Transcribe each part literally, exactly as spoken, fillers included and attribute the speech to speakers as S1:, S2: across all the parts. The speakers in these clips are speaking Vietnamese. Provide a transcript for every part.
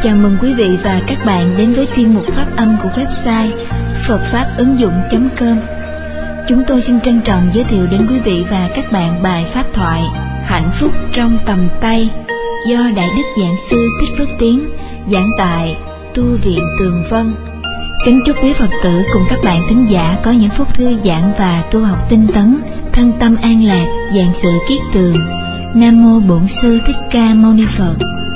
S1: Chào mừng quý vị và các bạn đến với chuyên mục phát âm của website phật pháp ứng dụng chấm com. Chúng tôi xin trân trọng giới thiệu đến quý vị và các bạn bài pháp thoại Hạnh phúc trong tầm tay do Đại Đức Giảng sư Thích Phước Tiến giảng tại Tu viện Tường Vân. Kính chúc quý Phật tử cùng các bạn thính giả có những phút thư giãn và tu học tinh tấn, thân tâm an lạc, vạn sự kiết tường. Nam mô Bổn sư Thích Ca Mâu Ni Phật.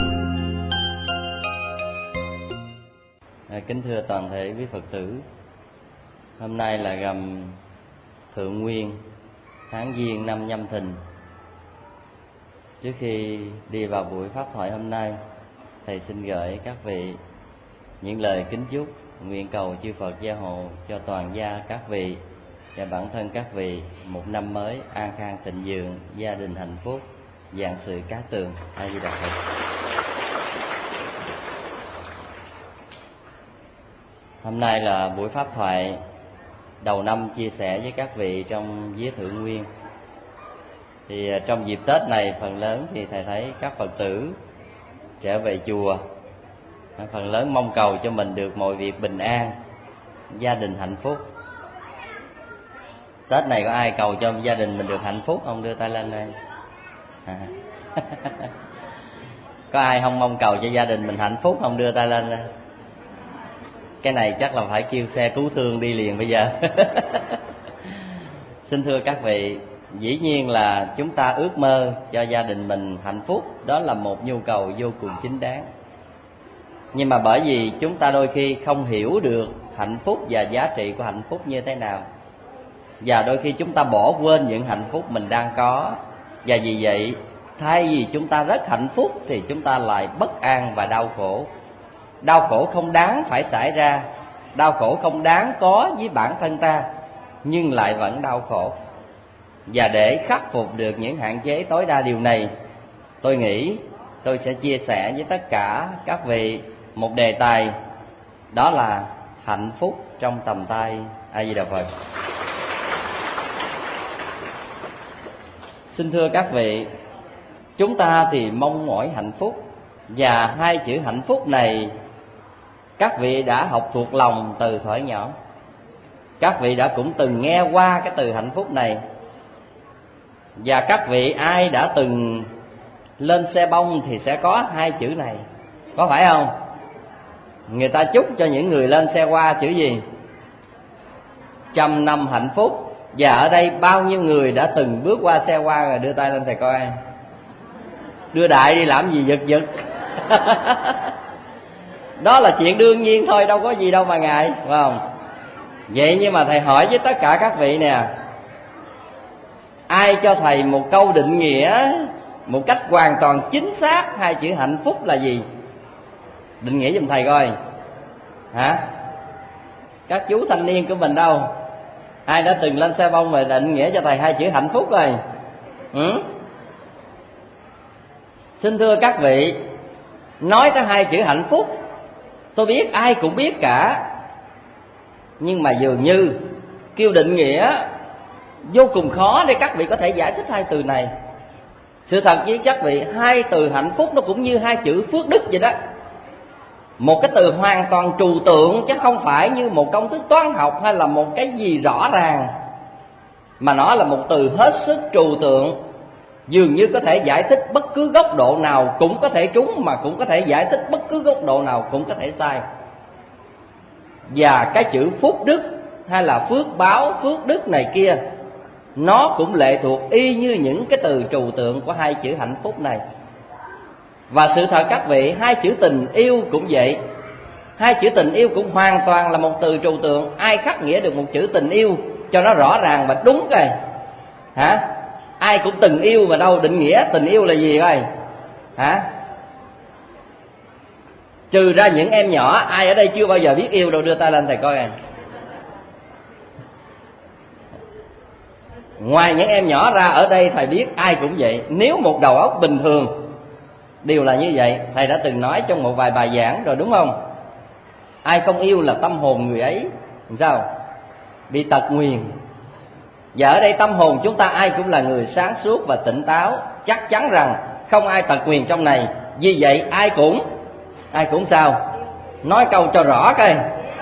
S2: Kính thưa toàn thể quý Phật tử, hôm nay là rằm Thượng Nguyên, tháng Giêng năm Nhâm Thìn. Trước khi đi vào buổi pháp thoại hôm nay, thầy xin gửi các vị những lời kính chúc, nguyện cầu chư Phật gia hộ cho toàn gia các vị và bản thân các vị một năm mới an khang thịnh vượng, gia đình hạnh phúc, vạn sự cát tường. A Di Đà Phật. Hôm nay là buổi pháp thoại đầu năm chia sẻ với các vị trong vía Thượng Nguyên. Thì trong dịp Tết này, phần lớn thì thầy thấy các Phật tử trở về chùa, phần lớn mong cầu cho mình được mọi việc bình an, gia đình hạnh phúc. Tết này có ai cầu cho gia đình mình được hạnh phúc không? Đưa tay lên đây. À. Có ai không mong cầu cho gia đình mình hạnh phúc không? Đưa tay lên đây. Cái này chắc là phải kêu xe cứu thương đi liền bây giờ. Xin thưa các vị, dĩ nhiên là chúng ta ước mơ cho gia đình mình hạnh phúc, đó là một nhu cầu vô cùng chính đáng. Nhưng mà bởi vì chúng ta đôi khi không hiểu được hạnh phúc và giá trị của hạnh phúc như thế nào, và đôi khi chúng ta bỏ quên những hạnh phúc mình đang có. Và vì vậy, thay vì chúng ta rất hạnh phúc thì chúng ta lại bất an và đau khổ. Đau khổ không đáng phải xảy ra, đau khổ không đáng có với bản thân ta, nhưng lại vẫn đau khổ. Và để khắc phục được những hạn chế tối đa điều này, tôi nghĩ tôi sẽ chia sẻ với tất cả các vị một đề tài, đó là hạnh phúc trong tầm tay. A Di Đà Phật. Xin thưa các vị, chúng ta thì mong mỏi hạnh phúc, và hai chữ hạnh phúc này các vị đã học thuộc lòng từ thuở nhỏ. Các vị đã cũng từng nghe qua cái từ hạnh phúc này. Và các vị ai đã từng lên xe bông thì sẽ có hai chữ này, có phải không? Người ta chúc cho những người lên xe hoa chữ gì? Trăm năm hạnh phúc. Và ở đây bao nhiêu người đã từng bước qua xe hoa rồi? Đưa tay lên thầy coi. Đưa đại đi làm gì giật giật. Đó là chuyện đương nhiên thôi, đâu có gì đâu mà ngại, phải không? Vậy nhưng mà thầy hỏi với tất cả các vị nè, ai cho thầy một câu định nghĩa một cách hoàn toàn chính xác hai chữ hạnh phúc là gì? Định nghĩa giùm thầy coi. Hả? Các chú thanh niên của mình đâu? Ai đã từng lên xe bông rồi định nghĩa cho thầy hai chữ hạnh phúc rồi? Ừ? Xin thưa các vị, nói tới hai chữ hạnh phúc, tôi biết ai cũng biết cả, nhưng mà dường như kêu định nghĩa vô cùng khó để các vị có thể giải thích hai từ này. Sự thật với các vị, hai từ hạnh phúc nó cũng như hai chữ phước đức vậy đó. Một cái từ hoàn toàn trừu tượng, chứ không phải như một công thức toán học hay là một cái gì rõ ràng, mà nó là một từ hết sức trừu tượng. Dường như có thể giải thích bất cứ góc độ nào cũng có thể trúng, mà cũng có thể giải thích bất cứ góc độ nào cũng có thể sai. Và cái chữ phúc đức hay là phước báo, phước đức này kia, nó cũng lệ thuộc y như những cái từ trừu tượng của hai chữ hạnh phúc này. Và sự thật các vị, hai chữ tình yêu cũng vậy. Hai chữ tình yêu cũng hoàn toàn là một từ trừu tượng. Ai khắc nghĩa được một chữ tình yêu cho nó rõ ràng và đúng coi? Hả? Ai cũng từng yêu mà đâu định nghĩa tình yêu là gì coi? Hả? Trừ ra những em nhỏ, ai ở đây chưa bao giờ biết yêu đâu? Đưa tay lên thầy coi à. Ngoài những em nhỏ ra, ở đây thầy biết ai cũng vậy. Nếu một đầu óc bình thường đều là như vậy. Thầy đã từng nói trong một vài bài giảng rồi đúng không? Ai không yêu là tâm hồn người ấy làm sao? Bị tật nguyền. Và ở đây tâm hồn chúng ta ai cũng là người sáng suốt và tỉnh táo, chắc chắn rằng không ai tật nguyền trong này. Vì vậy ai cũng Ai cũng sao? Nói câu cho rõ coi.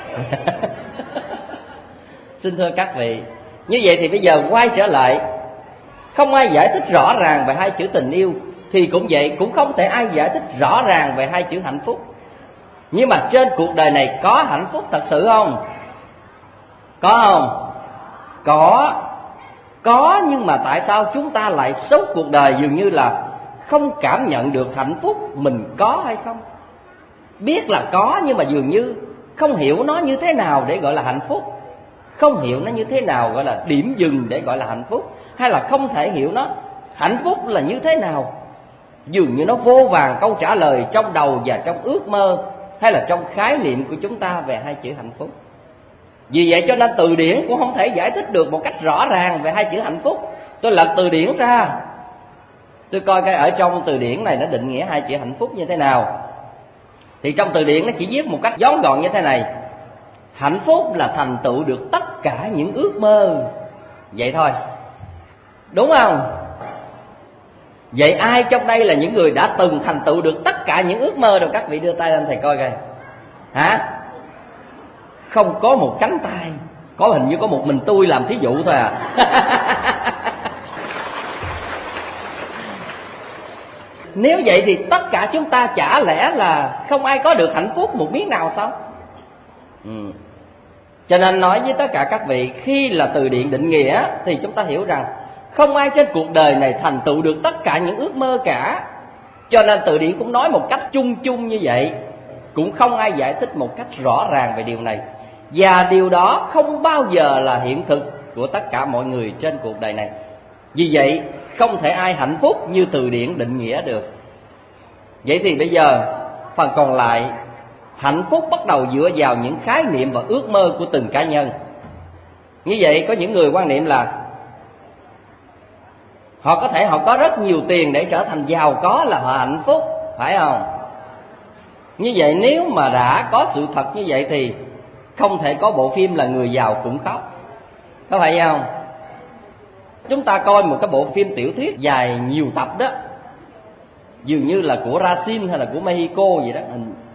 S2: Xin thưa các vị, như vậy thì bây giờ quay trở lại, không ai giải thích rõ ràng về hai chữ tình yêu, thì cũng vậy, cũng không thể ai giải thích rõ ràng về hai chữ hạnh phúc. Nhưng mà trên cuộc đời này có hạnh phúc thật sự không? Có không? Có. Có, nhưng mà tại sao chúng ta lại sống cuộc đời dường như là không cảm nhận được hạnh phúc mình có hay không? Biết là có, nhưng mà dường như không hiểu nó như thế nào để gọi là hạnh phúc, không hiểu nó như thế nào gọi là điểm dừng để gọi là hạnh phúc, hay là không thể hiểu nó hạnh phúc là như thế nào. Dường như nó vô vàn câu trả lời trong đầu và trong ước mơ, hay là trong khái niệm của chúng ta về hai chữ hạnh phúc. Vì vậy cho nên từ điển cũng không thể giải thích được một cách rõ ràng về hai chữ hạnh phúc. Tôi lật từ điển ra, tôi coi cái ở trong từ điển này nó định nghĩa hai chữ hạnh phúc như thế nào. Thì trong từ điển nó chỉ viết một cách vón gọn như thế này: hạnh phúc là thành tựu được tất cả những ước mơ. Vậy thôi, đúng không? Vậy ai trong đây là những người đã từng thành tựu được tất cả những ước mơ rồi? Các vị đưa tay lên thầy coi coi. Hả? Không có một cánh tay. Có, hình như có một mình tôi làm thí dụ thôi à. Nếu vậy thì tất cả chúng ta chả lẽ là không ai có được hạnh phúc một miếng nào sao? Ừ. Cho nên nói với tất cả các vị, khi là từ điển định nghĩa thì chúng ta hiểu rằng không ai trên cuộc đời này thành tựu được tất cả những ước mơ cả. Cho nên từ điển cũng nói một cách chung chung như vậy, cũng không ai giải thích một cách rõ ràng về điều này. Và điều đó không bao giờ là hiện thực của tất cả mọi người trên cuộc đời này. Vì vậy không thể ai hạnh phúc như từ điển định nghĩa được. Vậy thì bây giờ phần còn lại, hạnh phúc bắt đầu dựa vào những khái niệm và ước mơ của từng cá nhân. Như vậy có những người quan niệm là họ có thể họ có rất nhiều tiền để trở thành giàu có là họ hạnh phúc, phải không? Như vậy nếu mà đã có sự thật như vậy thì không thể có bộ phim là người giàu cũng khóc, có phải không? Chúng ta coi một cái bộ phim tiểu thuyết dài nhiều tập đó, dường như là của Brazil hay là của Mexico vậy đó.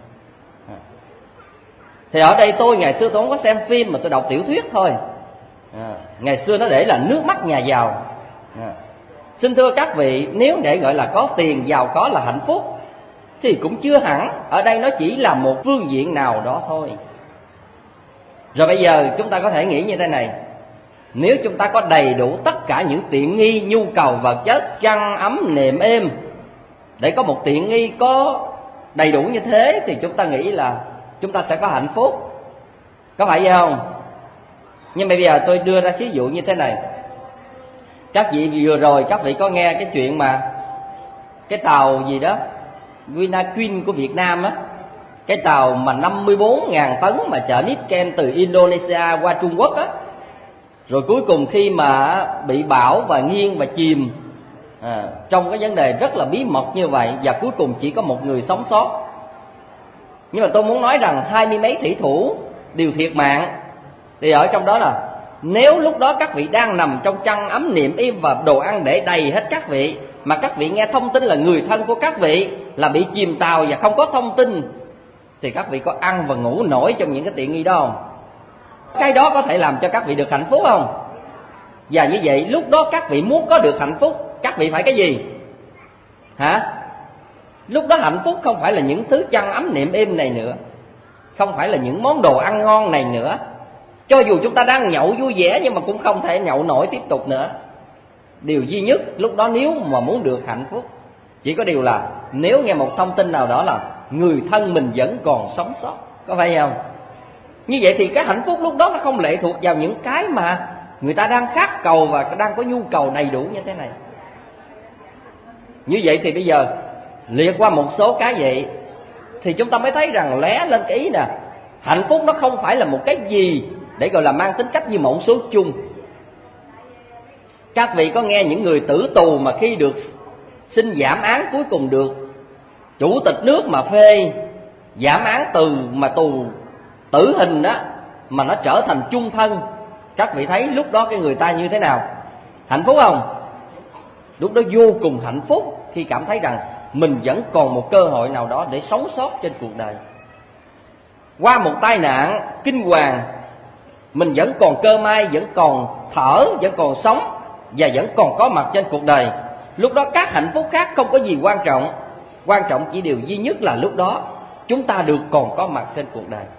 S2: Thì ở đây tôi ngày xưa tôi không có xem phim mà tôi đọc tiểu thuyết thôi. À, ngày xưa nó để là nước mắt nhà giàu. À, xin thưa các vị, nếu để gọi là có tiền giàu có là hạnh phúc thì cũng chưa hẳn. Ở đây nó chỉ là một phương diện nào đó thôi. Rồi bây giờ chúng ta có thể nghĩ như thế này: nếu chúng ta có đầy đủ tất cả những tiện nghi, nhu cầu vật chất, chăn ấm nệm êm, để có một tiện nghi có đầy đủ như thế thì chúng ta nghĩ là chúng ta sẽ có hạnh phúc, có phải vậy không? Nhưng bây giờ tôi đưa ra ví dụ như thế này. Các vị vừa rồi các vị có nghe cái chuyện mà cái tàu gì đó Vinaqueen của Việt Nam á, cái tàu mà năm mươi bốn nghìn tấn mà chở Nikken từ Indonesia qua Trung Quốc á, rồi cuối cùng khi mà bị bão và nghiêng và chìm à, trong cái vấn đề rất là bí mật như vậy, và cuối cùng chỉ có một người sống sót. Nhưng mà tôi muốn nói rằng hai mươi mấy thủy thủ đều thiệt mạng. Thì ở trong đó là nếu lúc đó các vị đang nằm trong chăn ấm niệm im và đồ ăn để đầy hết các vị, mà các vị nghe thông tin là người thân của các vị là bị chìm tàu và không có thông tin, thì các vị có ăn và ngủ nổi trong những cái tiện nghi đó không? Cái đó có thể làm cho các vị được hạnh phúc không? Và như vậy lúc đó các vị muốn có được hạnh phúc, các vị phải cái gì? Hả? Lúc đó hạnh phúc không phải là những thứ chăn ấm niệm êm này nữa, không phải là những món đồ ăn ngon này nữa. Cho dù chúng ta đang nhậu vui vẻ nhưng mà cũng không thể nhậu nổi tiếp tục nữa. Điều duy nhất lúc đó nếu mà muốn được hạnh phúc, chỉ có điều là nếu nghe một thông tin nào đó là người thân mình vẫn còn sống sót, có phải không? Như vậy thì cái hạnh phúc lúc đó nó không lệ thuộc vào những cái mà người ta đang khát cầu và đang có nhu cầu đầy đủ như thế này. Như vậy thì bây giờ liệt qua một số cái vậy thì chúng ta mới thấy rằng lóe lên cái ý nè, hạnh phúc nó không phải là một cái gì để gọi là mang tính cách như mẫu số chung. Các vị có nghe những người tử tù mà khi được xin giảm án cuối cùng được chủ tịch nước mà phê giảm án từ mà tù tử hình đó mà nó trở thành chung thân, các vị thấy lúc đó cái người ta như thế nào? Hạnh phúc không? Lúc đó vô cùng hạnh phúc khi cảm thấy rằng mình vẫn còn một cơ hội nào đó để sống sót trên cuộc đời. Qua một tai nạn kinh hoàng, mình vẫn còn cơ may, vẫn còn thở, vẫn còn sống và vẫn còn có mặt trên cuộc đời. Lúc đó các hạnh phúc khác không có gì quan trọng. Quan trọng chỉ điều duy nhất là lúc đó chúng ta được còn có mặt trên cuộc đời.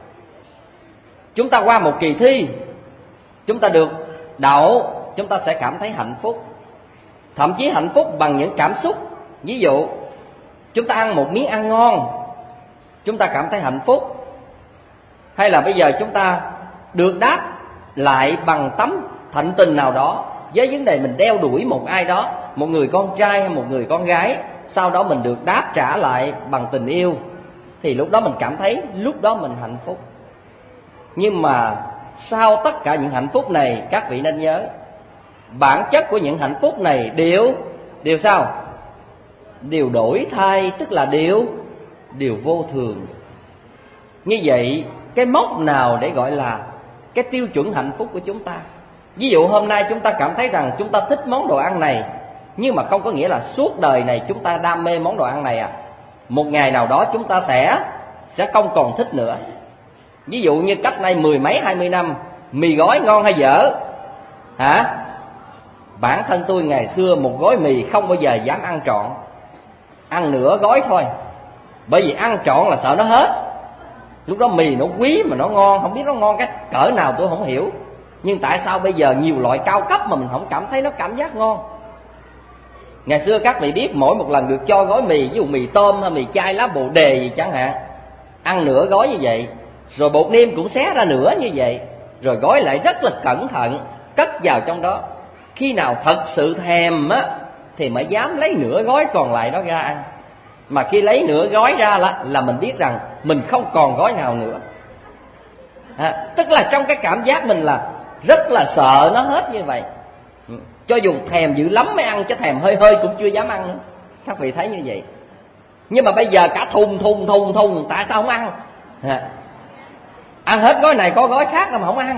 S2: Chúng ta qua một kỳ thi, chúng ta được đậu, chúng ta sẽ cảm thấy hạnh phúc. Thậm chí hạnh phúc bằng những cảm xúc. Ví dụ, chúng ta ăn một miếng ăn ngon, chúng ta cảm thấy hạnh phúc. Hay là bây giờ chúng ta được đáp lại bằng tấm thạnh tình nào đó với vấn đề mình đeo đuổi một ai đó, một người con trai hay một người con gái, sau đó mình được đáp trả lại bằng tình yêu, thì lúc đó mình cảm thấy lúc đó mình hạnh phúc. Nhưng mà sau tất cả những hạnh phúc này, các vị nên nhớ, bản chất của những hạnh phúc này đều đều sao? Đều đổi thay, tức là đều đều vô thường. Như vậy, cái mốc nào để gọi là cái tiêu chuẩn hạnh phúc của chúng ta? Ví dụ hôm nay chúng ta cảm thấy rằng chúng ta thích món đồ ăn này, nhưng mà không có nghĩa là suốt đời này chúng ta đam mê món đồ ăn này à. Một ngày nào đó chúng ta sẽ sẽ không còn thích nữa. Ví dụ như cách nay mười mấy hai mươi năm, mì gói ngon hay dở? Hả? Bản thân tôi ngày xưa một gói mì không bao giờ dám ăn trọn, ăn nửa gói thôi. Bởi vì ăn trọn là sợ nó hết. Lúc đó mì nó quý mà nó ngon, không biết nó ngon cái cỡ nào tôi không hiểu. Nhưng tại sao bây giờ nhiều loại cao cấp mà mình không cảm thấy nó cảm giác ngon? Ngày xưa các vị biết mỗi một lần được cho gói mì, ví dụ mì tôm hay mì chay lá bồ đề gì chẳng hạn, ăn nửa gói như vậy, rồi bột niêm cũng xé ra nửa như vậy, rồi gói lại rất là cẩn thận, cất vào trong đó. Khi nào thật sự thèm á thì mới dám lấy nửa gói còn lại đó ra ăn. Mà khi lấy nửa gói ra là, là mình biết rằng mình không còn gói nào nữa. À, tức là trong cái cảm giác mình là rất là sợ nó hết như vậy. Cho dù thèm dữ lắm mới ăn, chứ thèm hơi hơi cũng chưa dám ăn nữa. Các vị thấy như vậy. Nhưng mà bây giờ cả thùng thùng thùng thùng, tại sao không ăn? À, ăn hết gói này có gói khác mà không ăn.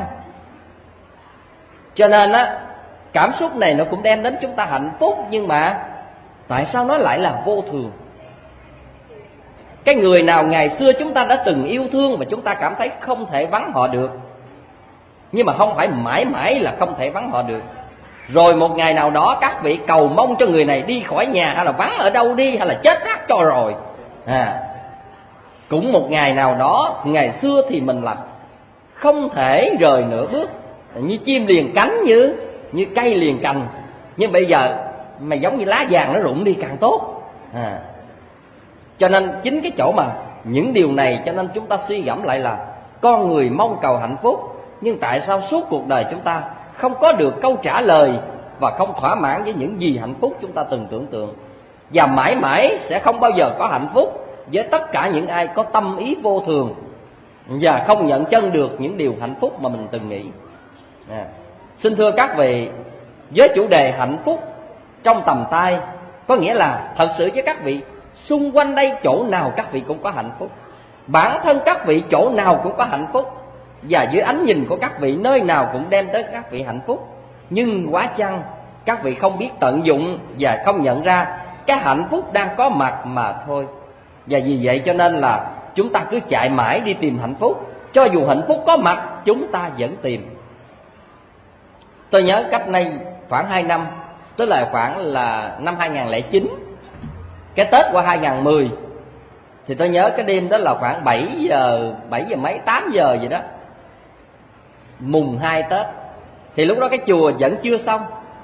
S2: Cho nên á, cảm xúc này nó cũng đem đến chúng ta hạnh phúc, nhưng mà tại sao nó lại là vô thường? Cái người nào ngày xưa chúng ta đã từng yêu thương và chúng ta cảm thấy không thể vắng họ được, nhưng mà không phải mãi mãi là không thể vắng họ được. Rồi một ngày nào đó các vị cầu mong cho người này đi khỏi nhà, hay là vắng ở đâu đi, hay là chết rác cho rồi. À, cũng một ngày nào đó, ngày xưa thì mình là không thể rời nửa bước, như chim liền cánh, như như cây liền cành. Nhưng bây giờ mày giống như lá vàng nó rụng đi càng tốt. À, cho nên chính cái chỗ mà những điều này, cho nên chúng ta suy gẫm lại là con người mong cầu hạnh phúc, nhưng tại sao suốt cuộc đời chúng ta không có được câu trả lời và không thỏa mãn với những gì hạnh phúc chúng ta từng tưởng tượng, và mãi mãi sẽ không bao giờ có hạnh phúc với tất cả những ai có tâm ý vô thường và không nhận chân được những điều hạnh phúc mà mình từng nghĩ. À, xin thưa các vị, với chủ đề hạnh phúc trong tầm tay, có nghĩa là thật sự với các vị, xung quanh đây chỗ nào các vị cũng có hạnh phúc, bản thân các vị chỗ nào cũng có hạnh phúc, và dưới ánh nhìn của các vị nơi nào cũng đem tới các vị hạnh phúc. Nhưng quá chăng các vị không biết tận dụng và không nhận ra cái hạnh phúc đang có mặt mà thôi. Và vì vậy cho nên là chúng ta cứ chạy mãi đi tìm hạnh phúc, cho dù hạnh phúc có mặt chúng ta vẫn tìm. Tôi nhớ cách đây khoảng hai năm, tức là khoảng là năm hai không không chín, cái Tết qua hai không một không, thì tôi nhớ cái đêm đó là khoảng bảy giờ, bảy giờ mấy, tám giờ gì đó, mùng hai Tết. Thì lúc đó cái chùa vẫn chưa xong,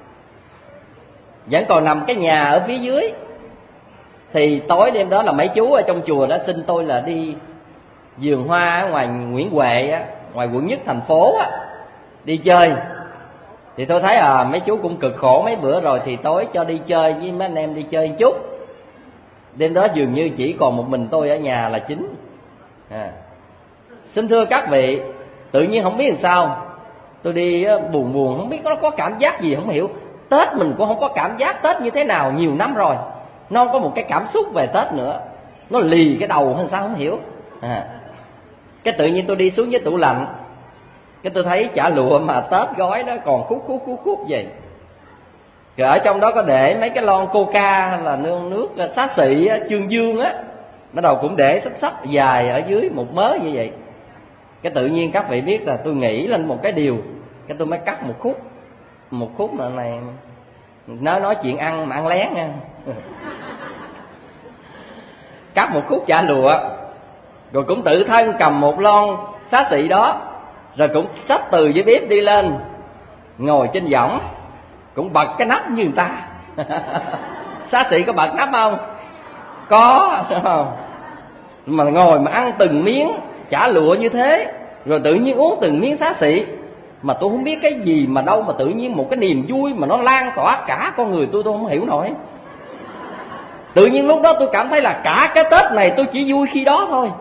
S2: vẫn còn nằm cái nhà ở phía dưới. Thì tối đêm đó là mấy chú ở trong chùa đó xin tôi là đi vườn hoa ở ngoài Nguyễn Huệ á, ngoài quận nhất thành phố á, đi chơi. Thì tôi thấy à mấy chú cũng cực khổ mấy bữa rồi, thì tối cho đi chơi với mấy anh em đi chơi một chút. Đêm đó dường như chỉ còn một mình tôi ở nhà là chính. À, xin thưa các vị, tự nhiên không biết làm sao tôi đi buồn buồn, không biết nó có cảm giác gì không hiểu. Tết mình cũng không có cảm giác Tết như thế nào, nhiều năm rồi nó không có một cái cảm xúc về Tết nữa, nó lì cái đầu hay sao không hiểu. À, cái tự nhiên tôi đi xuống với tủ lạnh, cái tôi thấy chả lụa mà Tết gói đó còn khúc khúc khúc khúc vậy. Rồi ở trong đó có để mấy cái lon coca là nước, nước xá xị á, chương dương á, nó đầu cũng để xách xách dài ở dưới một mớ như vậy. Cái tự nhiên các vị biết là tôi nghĩ lên một cái điều, cái tôi mới cắt một khúc, một khúc mà này nói nói chuyện ăn mà ăn lén nha. Cắt một khúc chả lụa, rồi cũng tự thân cầm một lon xá xị đó, rồi cũng xách từ dưới bếp đi lên, ngồi trên võng, cũng bật cái nắp như người ta. Xá xị có bật nắp không? Có, phải không? Mà ngồi mà ăn từng miếng chả lụa như thế, rồi tự nhiên uống từng miếng xá xị, mà tôi không biết cái gì mà đâu mà tự nhiên một cái niềm vui mà nó lan tỏa cả con người tôi, tôi không hiểu nổi. Tự nhiên lúc đó tôi cảm thấy là cả cái Tết này tôi chỉ vui khi đó thôi.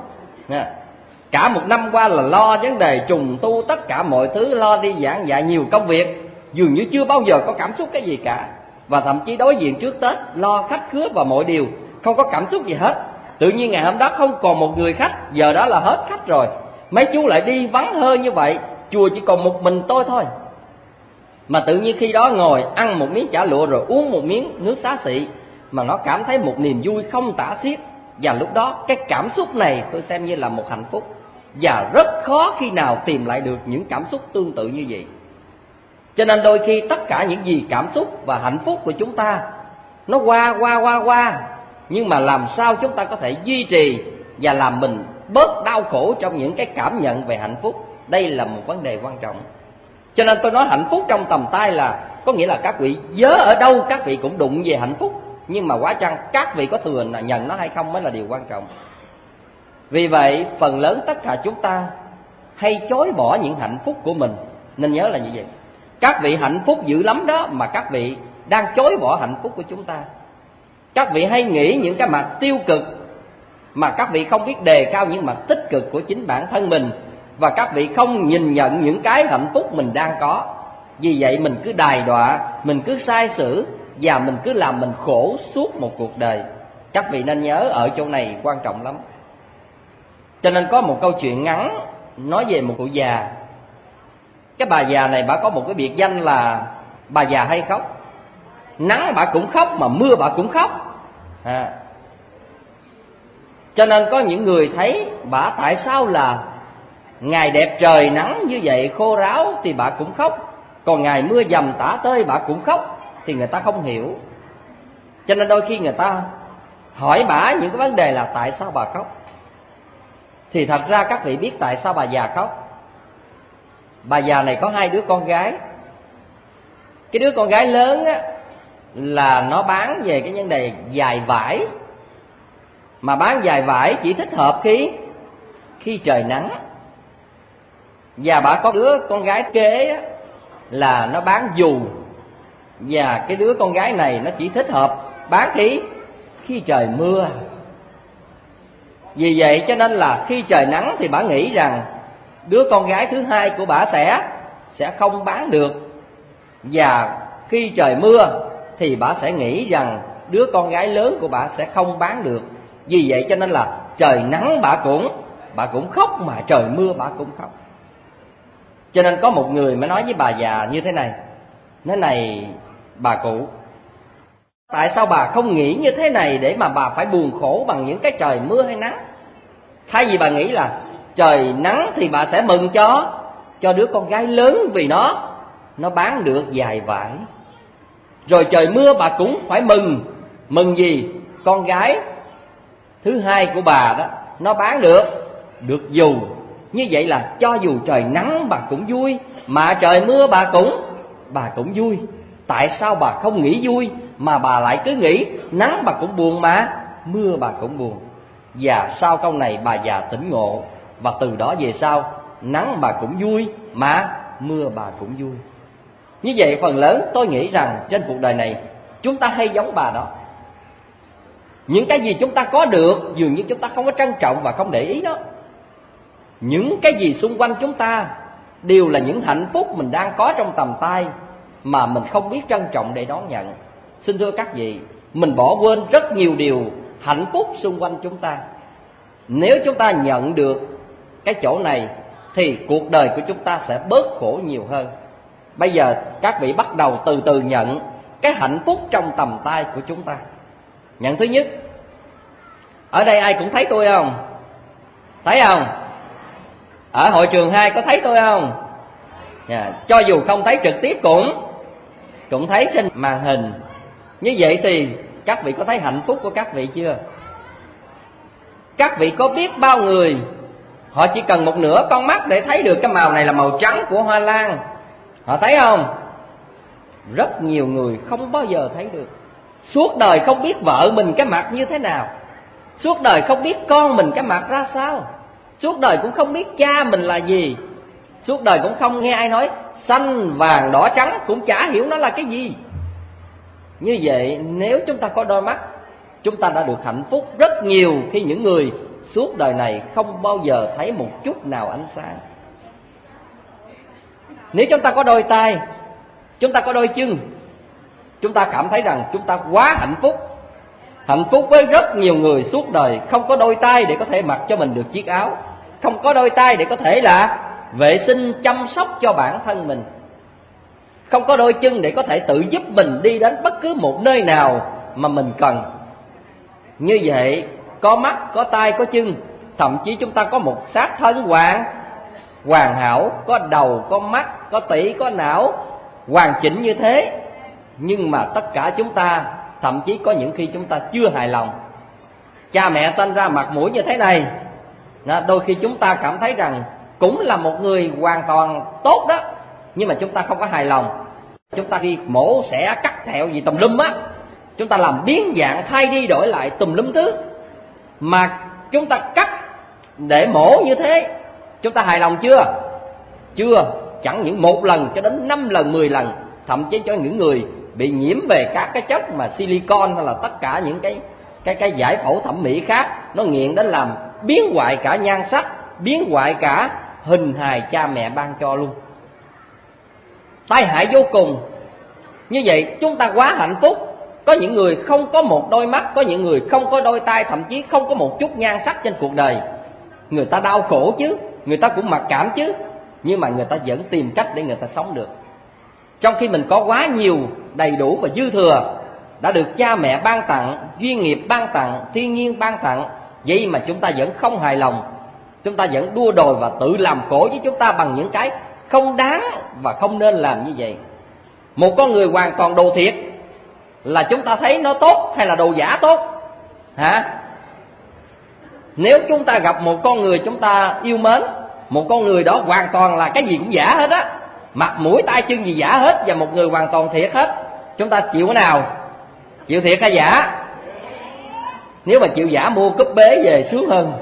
S2: Cả một năm qua là lo vấn đề trùng tu tất cả mọi thứ, lo đi giảng dạy nhiều công việc, dường như chưa bao giờ có cảm xúc cái gì cả. Và thậm chí đối diện trước Tết lo khách khứa và mọi điều, không có cảm xúc gì hết. Tự nhiên ngày hôm đó không còn một người khách, giờ đó là hết khách rồi, mấy chú lại đi vắng hơn như vậy, chùa chỉ còn một mình tôi thôi. Mà tự nhiên khi đó ngồi ăn một miếng chả lụa rồi uống một miếng nước xá xị, mà nó cảm thấy một niềm vui không tả xiết. Và lúc đó cái cảm xúc này tôi xem như là một hạnh phúc, và rất khó khi nào tìm lại được những cảm xúc tương tự như vậy. Cho nên đôi khi tất cả những gì cảm xúc và hạnh phúc của chúng ta nó qua qua qua qua, nhưng mà làm sao chúng ta có thể duy trì và làm mình bớt đau khổ trong những cái cảm nhận về hạnh phúc, đây là một vấn đề quan trọng. Cho nên tôi nói hạnh phúc trong tầm tay là có nghĩa là các vị vớ ở đâu các vị cũng đụng về hạnh phúc, nhưng mà quá chăng các vị có thừa nhận nó hay không mới là điều quan trọng. Vì vậy phần lớn tất cả chúng ta hay chối bỏ những hạnh phúc của mình, nên nhớ là như vậy. Các vị hạnh phúc dữ lắm đó, mà các vị đang chối bỏ hạnh phúc của chúng ta. Các vị hay nghĩ những cái mặt tiêu cực, mà các vị không biết đề cao những mặt tích cực của chính bản thân mình, và các vị không nhìn nhận những cái hạnh phúc mình đang có. Vì vậy mình cứ đài đọa, mình cứ sai sử, và mình cứ làm mình khổ suốt một cuộc đời. Các vị nên nhớ ở chỗ này quan trọng lắm. Cho nên có một câu chuyện ngắn nói về một cụ già. Cái bà già này bà có một cái biệt danh là bà già hay khóc. Nắng bà cũng khóc, mà mưa bà cũng khóc à. Cho nên có những người thấy bà tại sao là ngày đẹp trời nắng như vậy khô ráo thì bà cũng khóc, còn ngày mưa dầm tả tơi bà cũng khóc, thì người ta không hiểu. Cho nên đôi khi người ta hỏi bà những cái vấn đề là tại sao bà khóc. Thì thật ra các vị biết tại sao bà già khóc. Bà già này có hai đứa con gái. Cái đứa con gái lớn á, là nó bán về cái vấn đề dài vải, mà bán dài vải chỉ thích hợp khi khi trời nắng. Và bà có đứa con gái kế á, là nó bán dù, và cái đứa con gái này nó chỉ thích hợp bán khi khi trời mưa. Vì vậy cho nên là khi trời nắng thì bà nghĩ rằng đứa con gái thứ hai của bà sẽ sẽ không bán được, và khi trời mưa thì bà sẽ nghĩ rằng đứa con gái lớn của bà sẽ không bán được. Vì vậy cho nên là trời nắng bà cũng bà cũng khóc, mà trời mưa bà cũng khóc. Cho nên có một người mới nói với bà già như thế này: nói này bà cụ, tại sao bà không nghĩ như thế này để mà bà phải buồn khổ bằng những cái trời mưa hay nắng? Thay vì bà nghĩ là trời nắng thì bà sẽ mừng cho cho đứa con gái lớn vì nó nó bán được dài vải. Rồi trời mưa bà cũng phải mừng. Mừng gì? Con gái thứ hai của bà đó nó bán được được dù. Như vậy là cho dù trời nắng bà cũng vui, mà trời mưa bà cũng bà cũng vui. Tại sao bà không nghĩ vui mà bà lại cứ nghĩ nắng bà cũng buồn mà mưa bà cũng buồn? Và sau câu này bà già tỉnh ngộ, và từ đó về sau nắng bà cũng vui mà mưa bà cũng vui. Như vậy phần lớn tôi nghĩ rằng trên cuộc đời này chúng ta hay giống bà đó. Những cái gì chúng ta có được dường như chúng ta không có trân trọng và không để ý đó. Những cái gì xung quanh chúng ta đều là những hạnh phúc mình đang có trong tầm tay, mà mình không biết trân trọng để đón nhận. Xin thưa các vị, mình bỏ quên rất nhiều điều hạnh phúc xung quanh chúng ta. Nếu chúng ta nhận được cái chỗ này thì cuộc đời của chúng ta sẽ bớt khổ nhiều hơn. Bây giờ các vị bắt đầu từ từ nhận cái hạnh phúc trong tầm tay của chúng ta. Nhận thứ nhất, ở đây ai cũng thấy tôi không? Thấy không? Ở hội trường hai có thấy tôi không? Yeah. Cho dù không thấy trực tiếp cũng cũng thấy trên màn hình. Như vậy thì các vị có thấy hạnh phúc của các vị chưa? Các vị có biết bao người họ chỉ cần một nửa con mắt để thấy được cái màu này là màu trắng của hoa lan, họ thấy không? Rất nhiều người không bao giờ thấy được. Suốt đời không biết vợ mình cái mặt như thế nào, suốt đời không biết con mình cái mặt ra sao, suốt đời cũng không biết cha mình là gì, suốt đời cũng không nghe ai nói xanh vàng đỏ trắng, cũng chả hiểu nó là cái gì. Như vậy nếu chúng ta có đôi mắt, chúng ta đã được hạnh phúc rất nhiều khi những người suốt đời này không bao giờ thấy một chút nào ánh sáng. Nếu chúng ta có đôi tay, chúng ta có đôi chân, chúng ta cảm thấy rằng chúng ta quá hạnh phúc. Hạnh phúc với rất nhiều người suốt đời không có đôi tay để có thể mặc cho mình được chiếc áo, không có đôi tay để có thể là vệ sinh chăm sóc cho bản thân mình, không có đôi chân để có thể tự giúp mình đi đến bất cứ một nơi nào mà mình cần. Như vậy, có mắt, có tay, có chân, thậm chí chúng ta có một xác thân hoàn hoàn hảo, có đầu, có mắt, có tủy, có não, hoàn chỉnh như thế. Nhưng mà tất cả chúng ta, thậm chí có những khi chúng ta chưa hài lòng. Cha mẹ sanh ra mặt mũi như thế này, đôi khi chúng ta cảm thấy rằng cũng là một người hoàn toàn tốt đó, nhưng mà chúng ta không có hài lòng. Chúng ta đi mổ xẻ cắt thẹo gì tùm lum á, chúng ta làm biến dạng thay đi đổi lại tùm lum thứ. Mà chúng ta cắt để mổ như thế, chúng ta hài lòng chưa? Chưa. Chẳng những một lần cho đến năm lần, mười lần. Thậm chí cho những người bị nhiễm về các cái chất mà silicon hay là tất cả những cái cái cái giải phẫu thẩm mỹ khác, nó nghiện đến làm biến hoại cả nhan sắc, biến hoại cả hình hài cha mẹ ban cho luôn. Tai hại vô cùng. Như vậy chúng ta quá hạnh phúc. Có những người không có một đôi mắt, có những người không có đôi tay, thậm chí không có một chút nhan sắc trên cuộc đời. Người ta đau khổ chứ, người ta cũng mặc cảm chứ, nhưng mà người ta vẫn tìm cách để người ta sống được. Trong khi mình có quá nhiều, đầy đủ và dư thừa, đã được cha mẹ ban tặng, duyên nghiệp ban tặng, thiên nhiên ban tặng, vậy mà chúng ta vẫn không hài lòng. Chúng ta vẫn đua đòi và tự làm khổ với chúng ta bằng những cái không đáng và không nên làm như vậy. Một con người hoàn toàn đồ thiệt là chúng ta thấy nó tốt hay là đồ giả tốt? Hả? Nếu chúng ta gặp một con người chúng ta yêu mến, một con người đó hoàn toàn là cái gì cũng giả hết á, mặt mũi tay chân gì giả hết, và một người hoàn toàn thiệt hết, chúng ta chịu cái nào? Chịu thiệt hay giả? Nếu mà chịu giả mua cúp bế về sướng hơn.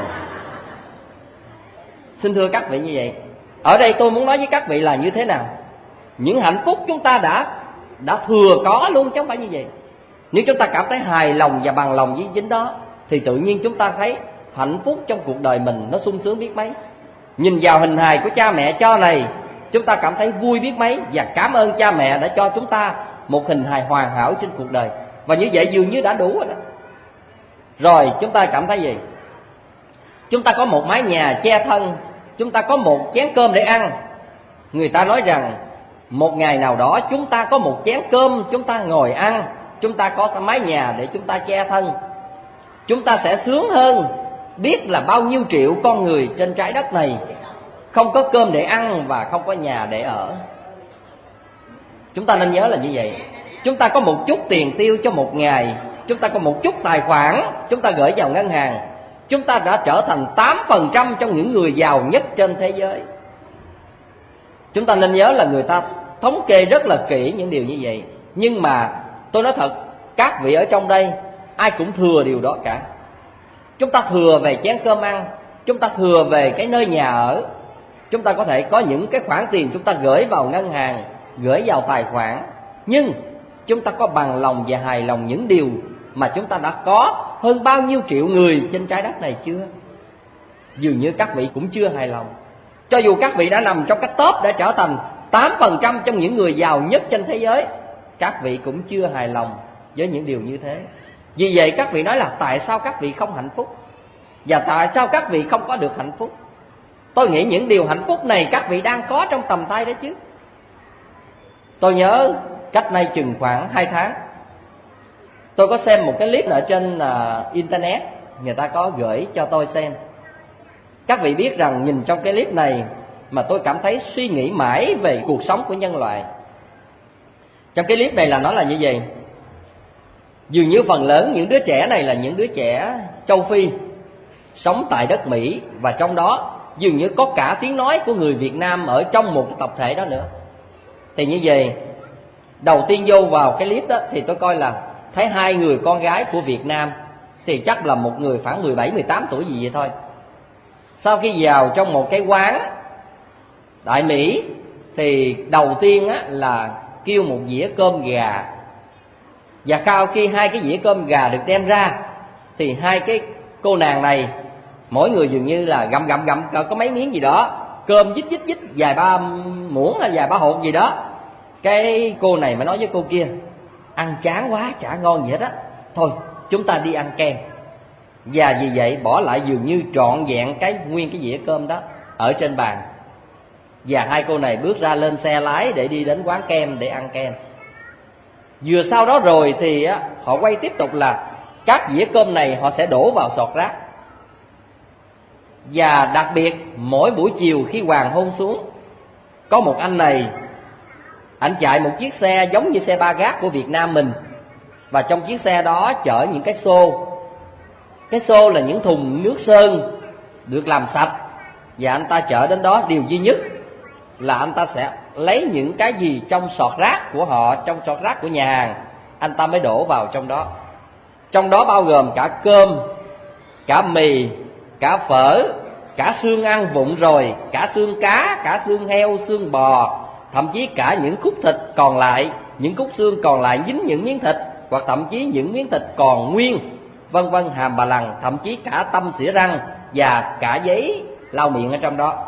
S2: Xin thưa các vị như vậy. Ở đây tôi muốn nói với các vị là như thế nào? Những hạnh phúc chúng ta đã đã thừa có luôn, chứ không phải như vậy. Nếu chúng ta cảm thấy hài lòng và bằng lòng với chính đó, thì tự nhiên chúng ta thấy hạnh phúc trong cuộc đời mình nó sung sướng biết mấy. Nhìn vào hình hài của cha mẹ cho này, chúng ta cảm thấy vui biết mấy, và cảm ơn cha mẹ đã cho chúng ta một hình hài hoàn hảo trên cuộc đời. Và như vậy dường như đã đủ rồi đó. Rồi chúng ta cảm thấy gì? Chúng ta có một mái nhà che thân, chúng ta có một chén cơm để ăn. Người ta nói rằng một ngày nào đó chúng ta có một chén cơm chúng ta ngồi ăn, chúng ta có mái nhà để chúng ta che thân, chúng ta sẽ sướng hơn biết là bao nhiêu triệu con người trên trái đất này không có cơm để ăn và không có nhà để ở. Chúng ta nên nhớ là như vậy. Chúng ta có một chút tiền tiêu cho một ngày, chúng ta có một chút tài khoản chúng ta gửi vào ngân hàng, chúng ta đã trở thành tám phần trăm trong những người giàu nhất trên thế giới. Chúng ta nên nhớ là người ta thống kê rất là kỹ những điều như vậy. Nhưng mà tôi nói thật, các vị ở trong đây ai cũng thừa điều đó cả. Chúng ta thừa về chén cơm ăn, chúng ta thừa về cái nơi nhà ở, chúng ta có thể có những cái khoản tiền chúng ta gửi vào ngân hàng, gửi vào tài khoản. Nhưng chúng ta có bằng lòng và hài lòng những điều mà chúng ta đã có hơn bao nhiêu triệu người trên trái đất này chưa? Dường như các vị cũng chưa hài lòng. Cho dù các vị đã nằm trong cái top đã trở thành tám phần trăm trong những người giàu nhất trên thế giới, các vị cũng chưa hài lòng với những điều như thế. Vì vậy các vị nói là tại sao các vị không hạnh phúc? Và tại sao các vị không có được hạnh phúc? Tôi nghĩ những điều hạnh phúc này các vị đang có trong tầm tay đó chứ. Tôi nhớ cách nay chừng khoảng hai tháng, tôi có xem một cái clip ở trên uh, internet, người ta có gửi cho tôi xem. Các vị biết rằng nhìn trong cái clip này mà tôi cảm thấy suy nghĩ mãi về cuộc sống của nhân loại. Trong cái clip này là nói là như vậy: dường như phần lớn những đứa trẻ này là những đứa trẻ châu Phi sống tại đất Mỹ, và trong đó dường như có cả tiếng nói của người Việt Nam ở trong một cái tập thể đó nữa. Thì như vậy, đầu tiên vô vào cái clip đó thì tôi coi là thấy hai người con gái của Việt Nam, thì chắc là một người khoảng mười bảy, mười tám tuổi gì vậy thôi. Sau khi vào trong một cái quán tại Mỹ thì đầu tiên á, là kêu một dĩa cơm gà. Và sau khi hai cái dĩa cơm gà được đem ra thì hai cái cô nàng này mỗi người dường như là gặm gặm gặm có mấy miếng gì đó, cơm dít dít dít vài ba muỗng hay vài ba hột gì đó. Cái cô này mới nói với cô kia: ăn chán quá, chả ngon gì hết á, thôi chúng ta đi ăn kem. Và vì vậy bỏ lại dường như trọn vẹn cái nguyên cái dĩa cơm đó ở trên bàn. Và hai cô này bước ra lên xe lái để đi đến quán kem để ăn kem. Vừa sau đó rồi thì á, họ quay tiếp tục là các dĩa cơm này họ sẽ đổ vào sọt rác. Và đặc biệt mỗi buổi chiều khi hoàng hôn xuống, có một anh này, anh chạy một chiếc xe giống như xe ba gác của Việt Nam mình, và trong chiếc xe đó chở những cái xô. Cái xô là những thùng nước sơn được làm sạch, và anh ta chở đến đó điều duy nhất là anh ta sẽ lấy những cái gì trong sọt rác của họ, trong sọt rác của nhà hàng, anh ta mới đổ vào trong đó. Trong đó bao gồm cả cơm, cả mì, cả phở, cả xương ăn vụn rồi, cả xương cá, cả xương heo, xương bò, thậm chí cả những khúc thịt còn lại, những khúc xương còn lại dính những miếng thịt, hoặc thậm chí những miếng thịt còn nguyên, vân vân hàm bà lằng, thậm chí cả tăm xỉa răng và cả giấy lau miệng ở trong đó.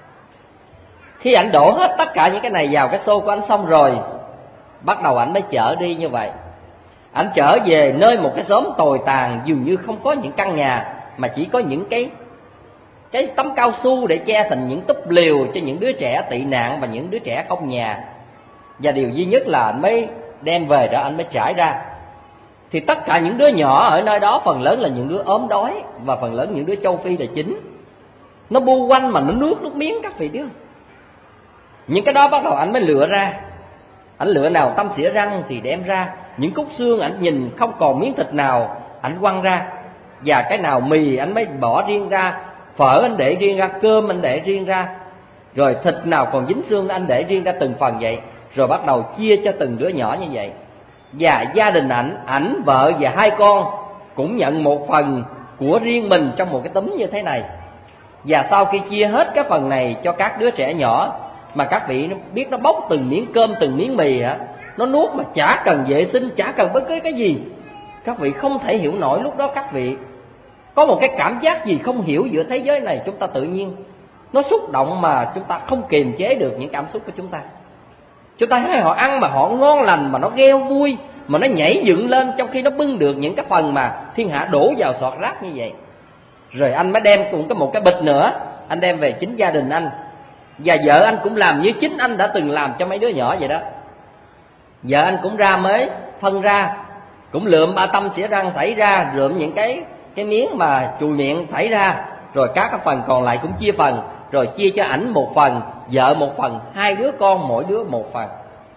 S2: Khi ảnh đổ hết tất cả những cái này vào cái xô của anh xong rồi, bắt đầu ảnh mới chở đi như vậy. Ảnh chở về nơi một cái xóm tồi tàn, dường như không có những căn nhà, mà chỉ có những cái cái tấm cao su để che thành những túp lều cho những đứa trẻ tị nạn và những đứa trẻ không nhà. Và điều duy nhất là anh mới đem về đó, anh mới trải ra. Thì tất cả những đứa nhỏ ở nơi đó phần lớn là những đứa ốm đói, và phần lớn những đứa châu Phi là chính. Nó bu quanh mà nó nuốt nước miếng, các vị biết không? Những cái đó bắt đầu anh mới lựa ra. Anh lựa nào tăm xỉa răng thì đem ra, những khúc xương anh nhìn không còn miếng thịt nào anh quăng ra, và cái nào mì anh mới bỏ riêng ra, phở anh để riêng ra, cơm anh để riêng ra, rồi thịt nào còn dính xương anh để riêng ra từng phần vậy. Rồi bắt đầu chia cho từng đứa nhỏ như vậy. Và gia đình ảnh, ảnh, vợ và hai con cũng nhận một phần của riêng mình trong một cái túm như thế này. Và sau khi chia hết cái phần này cho các đứa trẻ nhỏ, mà các vị biết nó bóc từng miếng cơm, từng miếng mì hả, nó nuốt mà chả cần vệ sinh, chả cần bất cứ cái gì. Các vị không thể hiểu nổi. Lúc đó các vị có một cái cảm giác gì không hiểu giữa thế giới này. Chúng ta tự nhiên nó xúc động mà chúng ta không kiềm chế được những cảm xúc của chúng ta. Chúng ta thấy họ ăn mà họ ngon lành, mà nó gheo vui, mà nó nhảy dựng lên, trong khi nó bưng được những cái phần mà thiên hạ đổ vào sọt rác như vậy. Rồi anh mới đem cùng cái một cái bịch nữa, anh đem về chính gia đình anh. Và vợ anh cũng làm như chính anh đã từng làm cho mấy đứa nhỏ vậy đó. Vợ anh cũng ra mới phân ra, cũng lượm ba tăm xỉa răng thảy ra, lượm những cái cái miếng mà chùi miệng thảy ra, rồi các cái phần còn lại cũng chia phần, rồi chia cho ảnh một phần, vợ một phần, hai đứa con mỗi đứa một phần.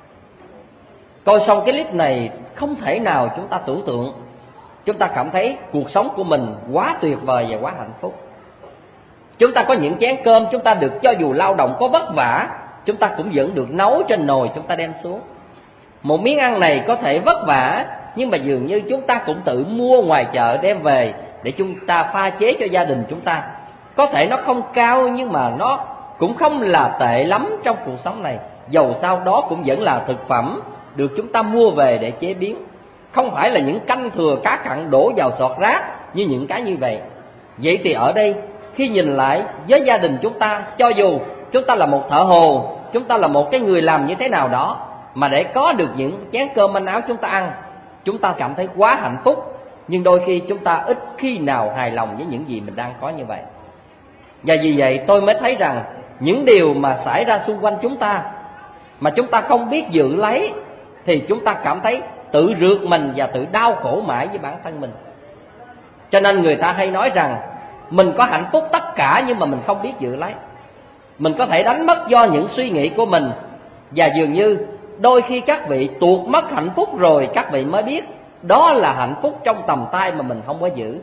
S2: Coi xong cái clip này không thể nào chúng ta tưởng tượng, chúng ta cảm thấy cuộc sống của mình quá tuyệt vời và quá hạnh phúc. Chúng ta có những chén cơm, chúng ta được, cho dù lao động có vất vả, chúng ta cũng vẫn được nấu trên nồi, chúng ta đem xuống. Một miếng ăn này có thể vất vả, nhưng mà dường như chúng ta cũng tự mua ngoài chợ đem về để chúng ta pha chế cho gia đình chúng ta. Có thể nó không cao, nhưng mà nó cũng không là tệ lắm trong cuộc sống này. Dầu sao đó cũng vẫn là thực phẩm được chúng ta mua về để chế biến, không phải là những canh thừa cá cặn đổ vào sọt rác như những cái như vậy. Vậy thì ở đây khi nhìn lại với gia đình chúng ta, cho dù chúng ta là một thợ hồ, chúng ta là một cái người làm như thế nào đó, mà để có được những chén cơm manh áo chúng ta ăn, chúng ta cảm thấy quá hạnh phúc. Nhưng đôi khi chúng ta ít khi nào hài lòng với những gì mình đang có như vậy. Và vì vậy tôi mới thấy rằng những điều mà xảy ra xung quanh chúng ta mà chúng ta không biết giữ lấy, thì chúng ta cảm thấy tự rượt mình và tự đau khổ mãi với bản thân mình. Cho nên người ta hay nói rằng mình có hạnh phúc tất cả nhưng mà mình không biết giữ lấy. Mình có thể đánh mất do những suy nghĩ của mình. Và dường như đôi khi các vị tuột mất hạnh phúc rồi các vị mới biết đó là hạnh phúc trong tầm tay mà mình không có giữ.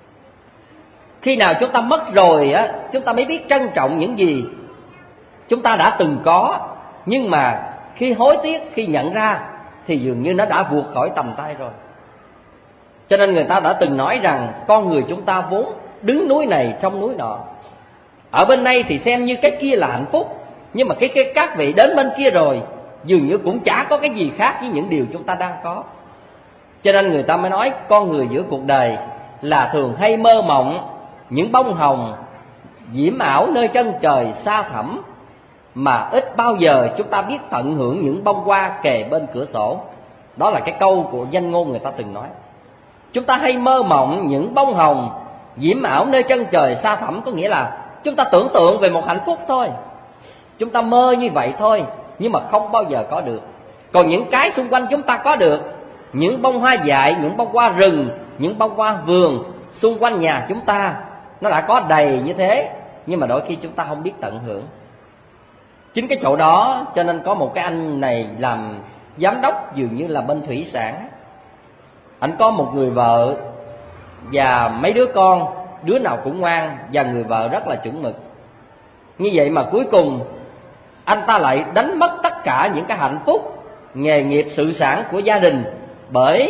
S2: Khi nào chúng ta mất rồi á, chúng ta mới biết trân trọng những gì chúng ta đã từng có. Nhưng mà khi hối tiếc, khi nhận ra thì dường như nó đã vụt khỏi tầm tay rồi. Cho nên người ta đã từng nói rằng con người chúng ta vốn đứng núi này trong núi nọ. Ở bên đây thì xem như cái kia là hạnh phúc, nhưng mà cái, cái các vị đến bên kia rồi dường như cũng chả có cái gì khác với những điều chúng ta đang có. Cho nên người ta mới nói con người giữa cuộc đời là thường hay mơ mộng những bông hồng diễm ảo nơi chân trời xa thẳm, mà ít bao giờ chúng ta biết tận hưởng những bông hoa kề bên cửa sổ. Đó là cái câu của danh ngôn người ta từng nói. Chúng ta hay mơ mộng những bông hồng diễm ảo nơi chân trời xa thẳm, có nghĩa là chúng ta tưởng tượng về một hạnh phúc thôi. Chúng ta mơ như vậy thôi, nhưng mà không bao giờ có được. Còn những cái xung quanh chúng ta có được, những bông hoa dại, những bông hoa rừng, những bông hoa vườn xung quanh nhà chúng ta, nó đã có đầy như thế, nhưng mà đôi khi chúng ta không biết tận hưởng. Chính cái chỗ đó cho nên có một cái anh này làm giám đốc dường như là bên thủy sản. Anh có một người vợ và mấy đứa con, đứa nào cũng ngoan, và người vợ rất là chuẩn mực. Như vậy mà cuối cùng anh ta lại đánh mất tất cả những cái hạnh phúc, nghề nghiệp, sự sản của gia đình bởi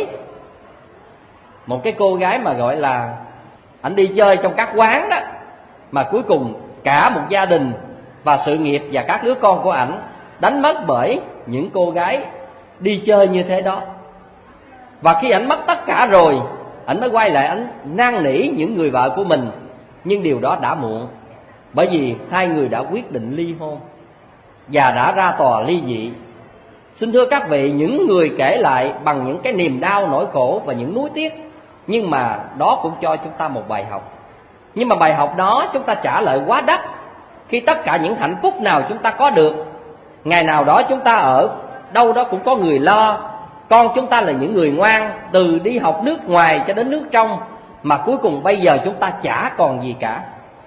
S2: một cái cô gái mà gọi là anh đi chơi trong các quán đó. Mà cuối cùng cả một gia đình và sự nghiệp và các đứa con của ảnh đánh mất bởi những cô gái đi chơi như thế đó. Và khi ảnh mất tất cả rồi, ảnh mới quay lại ảnh năn nỉ những người vợ của mình. Nhưng điều đó đã muộn, bởi vì hai người đã quyết định ly hôn và đã ra tòa ly dị. Xin thưa các vị, những người kể lại bằng những cái niềm đau, nỗi khổ và những nuối tiếc, nhưng mà đó cũng cho chúng ta một bài học. Nhưng mà bài học đó chúng ta trả lời quá đắt. Khi tất cả những hạnh phúc nào chúng ta có được, ngày nào đó chúng ta ở đâu đó cũng có người lo, con chúng ta là những người ngoan, từ đi học nước ngoài cho đến nước trong, mà cuối cùng bây giờ chúng ta chả còn gì cả.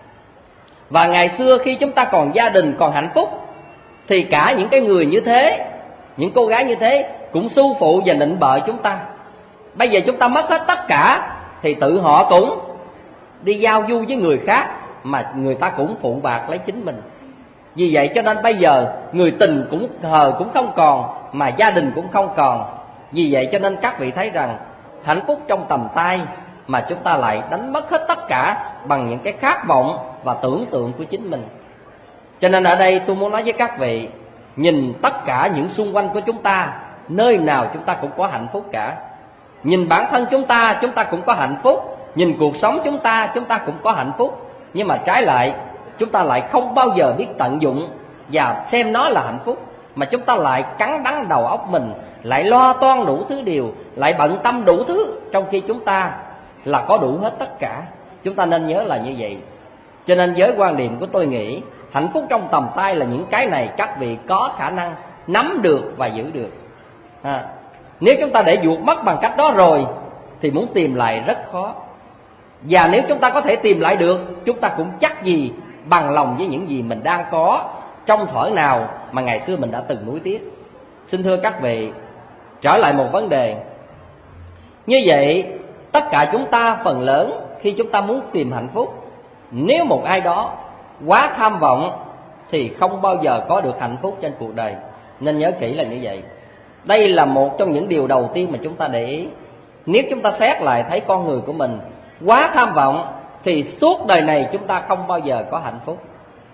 S2: Và ngày xưa khi chúng ta còn gia đình, còn hạnh phúc, thì cả những cái người như thế, những cô gái như thế cũng su phụ và nịnh bợ chúng ta. Bây giờ chúng ta mất hết tất cả thì tự họ cũng đi giao du với người khác, mà người ta cũng phụ bạc lấy chính mình. Vì vậy cho nên bây giờ người tình cũng thờ cũng không còn, mà gia đình cũng không còn. Vì vậy cho nên các vị thấy rằng hạnh phúc trong tầm tay, mà chúng ta lại đánh mất hết tất cả bằng những cái khát vọng và tưởng tượng của chính mình. Cho nên ở đây tôi muốn nói với các vị, nhìn tất cả những xung quanh của chúng ta, nơi nào chúng ta cũng có hạnh phúc cả. Nhìn bản thân chúng ta, chúng ta cũng có hạnh phúc. Nhìn cuộc sống chúng ta, chúng ta cũng có hạnh phúc. Nhưng mà trái lại, chúng ta lại không bao giờ biết tận dụng và xem nó là hạnh phúc, mà chúng ta lại cắn đắng đầu óc mình, lại lo toan đủ thứ điều, lại bận tâm đủ thứ, trong khi chúng ta là có đủ hết tất cả. Chúng ta nên nhớ là như vậy. Cho nên với quan điểm của tôi nghĩ, hạnh phúc trong tầm tay là những cái này các vị có khả năng nắm được và giữ được. À, nếu chúng ta để vụt mất bằng cách đó rồi thì muốn tìm lại rất khó. Và nếu chúng ta có thể tìm lại được, chúng ta cũng chắc gì bằng lòng với những gì mình đang có trong thuở nào mà ngày xưa mình đã từng nuối tiếc. Xin thưa các vị, trở lại một vấn đề. Như vậy, tất cả chúng ta phần lớn khi chúng ta muốn tìm hạnh phúc, nếu một ai đó quá tham vọng thì không bao giờ có được hạnh phúc trên cuộc đời. Nên nhớ kỹ là như vậy. Đây là một trong những điều đầu tiên mà chúng ta để ý. Nếu chúng ta xét lại thấy con người của mình quá tham vọng thì suốt đời này chúng ta không bao giờ có hạnh phúc.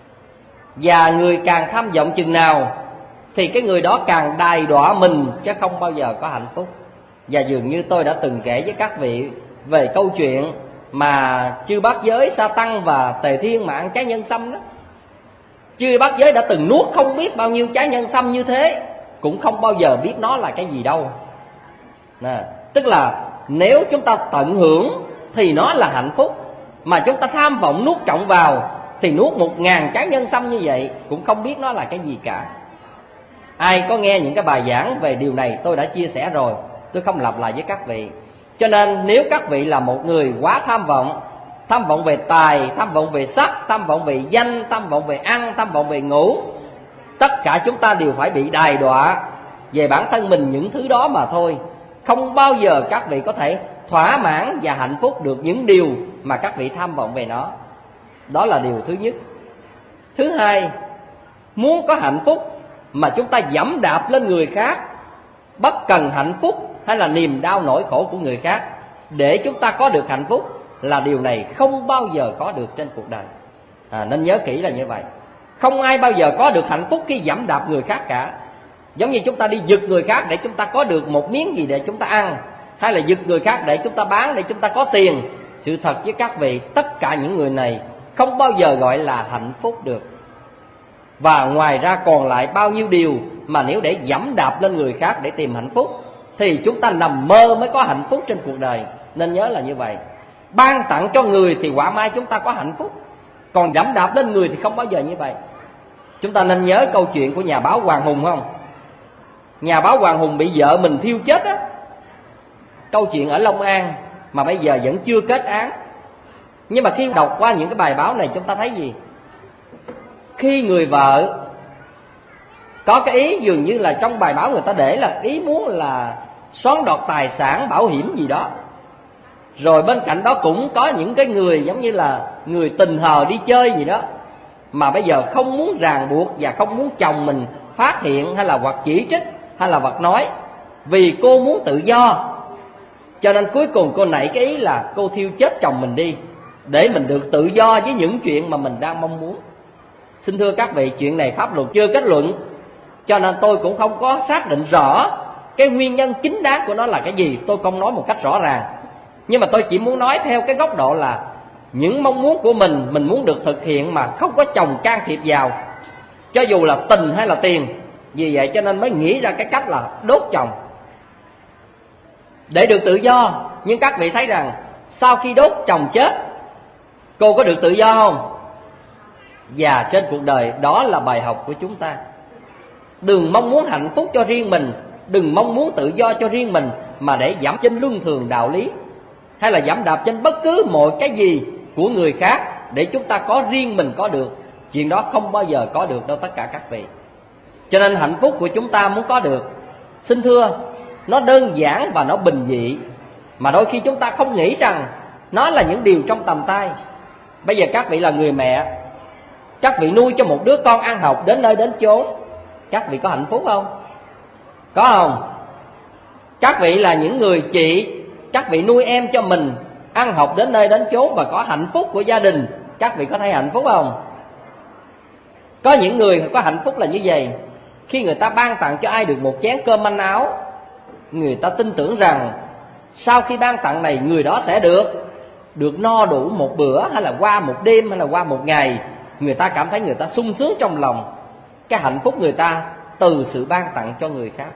S2: Và người càng tham vọng chừng nào thì cái người đó càng đày đọa mình, chứ không bao giờ có hạnh phúc. Và dường như tôi đã từng kể với các vị về câu chuyện mà chư bát giới Sa Tăng và Tề Thiên mà ăn trái nhân sâm đó. Chư bát giới đã từng nuốt không biết bao nhiêu trái nhân sâm như thế, cũng không bao giờ biết nó là cái gì đâu. Nè, tức là nếu chúng ta tận hưởng thì nó là hạnh phúc, mà chúng ta tham vọng nuốt trọn vào thì nuốt một ngàn trái nhân sâm như vậy cũng không biết nó là cái gì cả.
S3: Ai có nghe những cái bài giảng về điều này tôi đã chia sẻ rồi, tôi không lặp lại với các vị. Cho nên nếu các vị là một người quá tham vọng, tham vọng về tài, tham vọng về sắc, tham vọng về danh, tham vọng về ăn, tham vọng về ngủ, tất cả chúng ta đều phải bị đày đọa về bản thân mình những thứ đó mà thôi. Không bao giờ các vị có thể thỏa mãn và hạnh phúc được những điều mà các vị tham vọng về nó. Đó là điều thứ nhất. Thứ hai, muốn có hạnh phúc mà chúng ta dẫm đạp lên người khác, bất cần hạnh phúc hay là niềm đau nỗi khổ của người khác để chúng ta có được hạnh phúc, là điều này không bao giờ có được trên cuộc đời. à, Nên nhớ kỹ là như vậy. Không ai bao giờ có được hạnh phúc khi dẫm đạp người khác cả. Giống như chúng ta đi giật người khác để chúng ta có được một miếng gì để chúng ta ăn, hay là giật người khác để chúng ta bán để chúng ta có tiền. Sự thật với các vị, tất cả những người này không bao giờ gọi là hạnh phúc được. Và ngoài ra còn lại bao nhiêu điều mà nếu để dẫm đạp lên người khác để tìm hạnh phúc thì chúng ta nằm mơ mới có hạnh phúc trên cuộc đời. Nên nhớ là như vậy. Ban tặng cho người thì quả mai chúng ta có hạnh phúc, còn dẫm đạp lên người thì không bao giờ như vậy. Chúng ta nên nhớ câu chuyện của nhà báo Hoàng Hùng không? Nhà báo Hoàng Hùng bị vợ mình thiêu chết á. Câu chuyện ở Long An mà bây giờ vẫn chưa kết án. Nhưng mà khi đọc qua những cái bài báo này chúng ta thấy gì? Khi người vợ có cái ý dường như là trong bài báo người ta để là ý muốn là xoán đoạt tài sản, bảo hiểm gì đó. Rồi bên cạnh đó cũng có những cái người giống như là người tình hờ đi chơi gì đó, mà bây giờ không muốn ràng buộc và không muốn chồng mình phát hiện hay là hoặc chỉ trích hay là hoặc nói, vì cô muốn tự do. Cho nên cuối cùng cô nảy cái ý là cô thiêu chết chồng mình đi, để mình được tự do với những chuyện mà mình đang mong muốn. Xin thưa các vị, chuyện này pháp luật chưa kết luận, cho nên tôi cũng không có xác định rõ cái nguyên nhân chính đáng của nó là cái gì. Tôi không nói một cách rõ ràng, nhưng mà tôi chỉ muốn nói theo cái góc độ là những mong muốn của mình, mình muốn được thực hiện mà không có chồng can thiệp vào, cho dù là tình hay là tiền. Vì vậy cho nên mới nghĩ ra cái cách là đốt chồng để được tự do. Nhưng các vị thấy rằng sau khi đốt chồng chết, cô có được tự do không? Và trên cuộc đời đó là bài học của chúng ta. Đừng mong muốn hạnh phúc cho riêng mình, đừng mong muốn tự do cho riêng mình mà để dẫm trên luân thường đạo lý, hay là dẫm đạp trên bất cứ mọi cái gì của người khác để chúng ta có riêng mình có được. Chuyện đó không bao giờ có được đâu tất cả các vị. Cho nên hạnh phúc của chúng ta muốn có được, xin thưa, nó đơn giản và nó bình dị, mà đôi khi chúng ta không nghĩ rằng nó là những điều trong tầm tay. Bây giờ các vị là người mẹ, các vị nuôi cho một đứa con ăn học đến nơi đến chốn, các vị có hạnh phúc không? Có không? Các vị là những người chị, các vị nuôi em cho mình ăn học đến nơi đến chốn và có hạnh phúc của gia đình, các vị có thấy hạnh phúc không? Có những người có hạnh phúc là như vậy. Khi người ta ban tặng cho ai được một chén cơm manh áo, người ta tin tưởng rằng sau khi ban tặng này, người đó sẽ được được no đủ một bữa, hay là qua một đêm, hay là qua một ngày. Người ta cảm thấy người ta sung sướng trong lòng. Cái hạnh phúc người ta từ sự ban tặng cho người khác.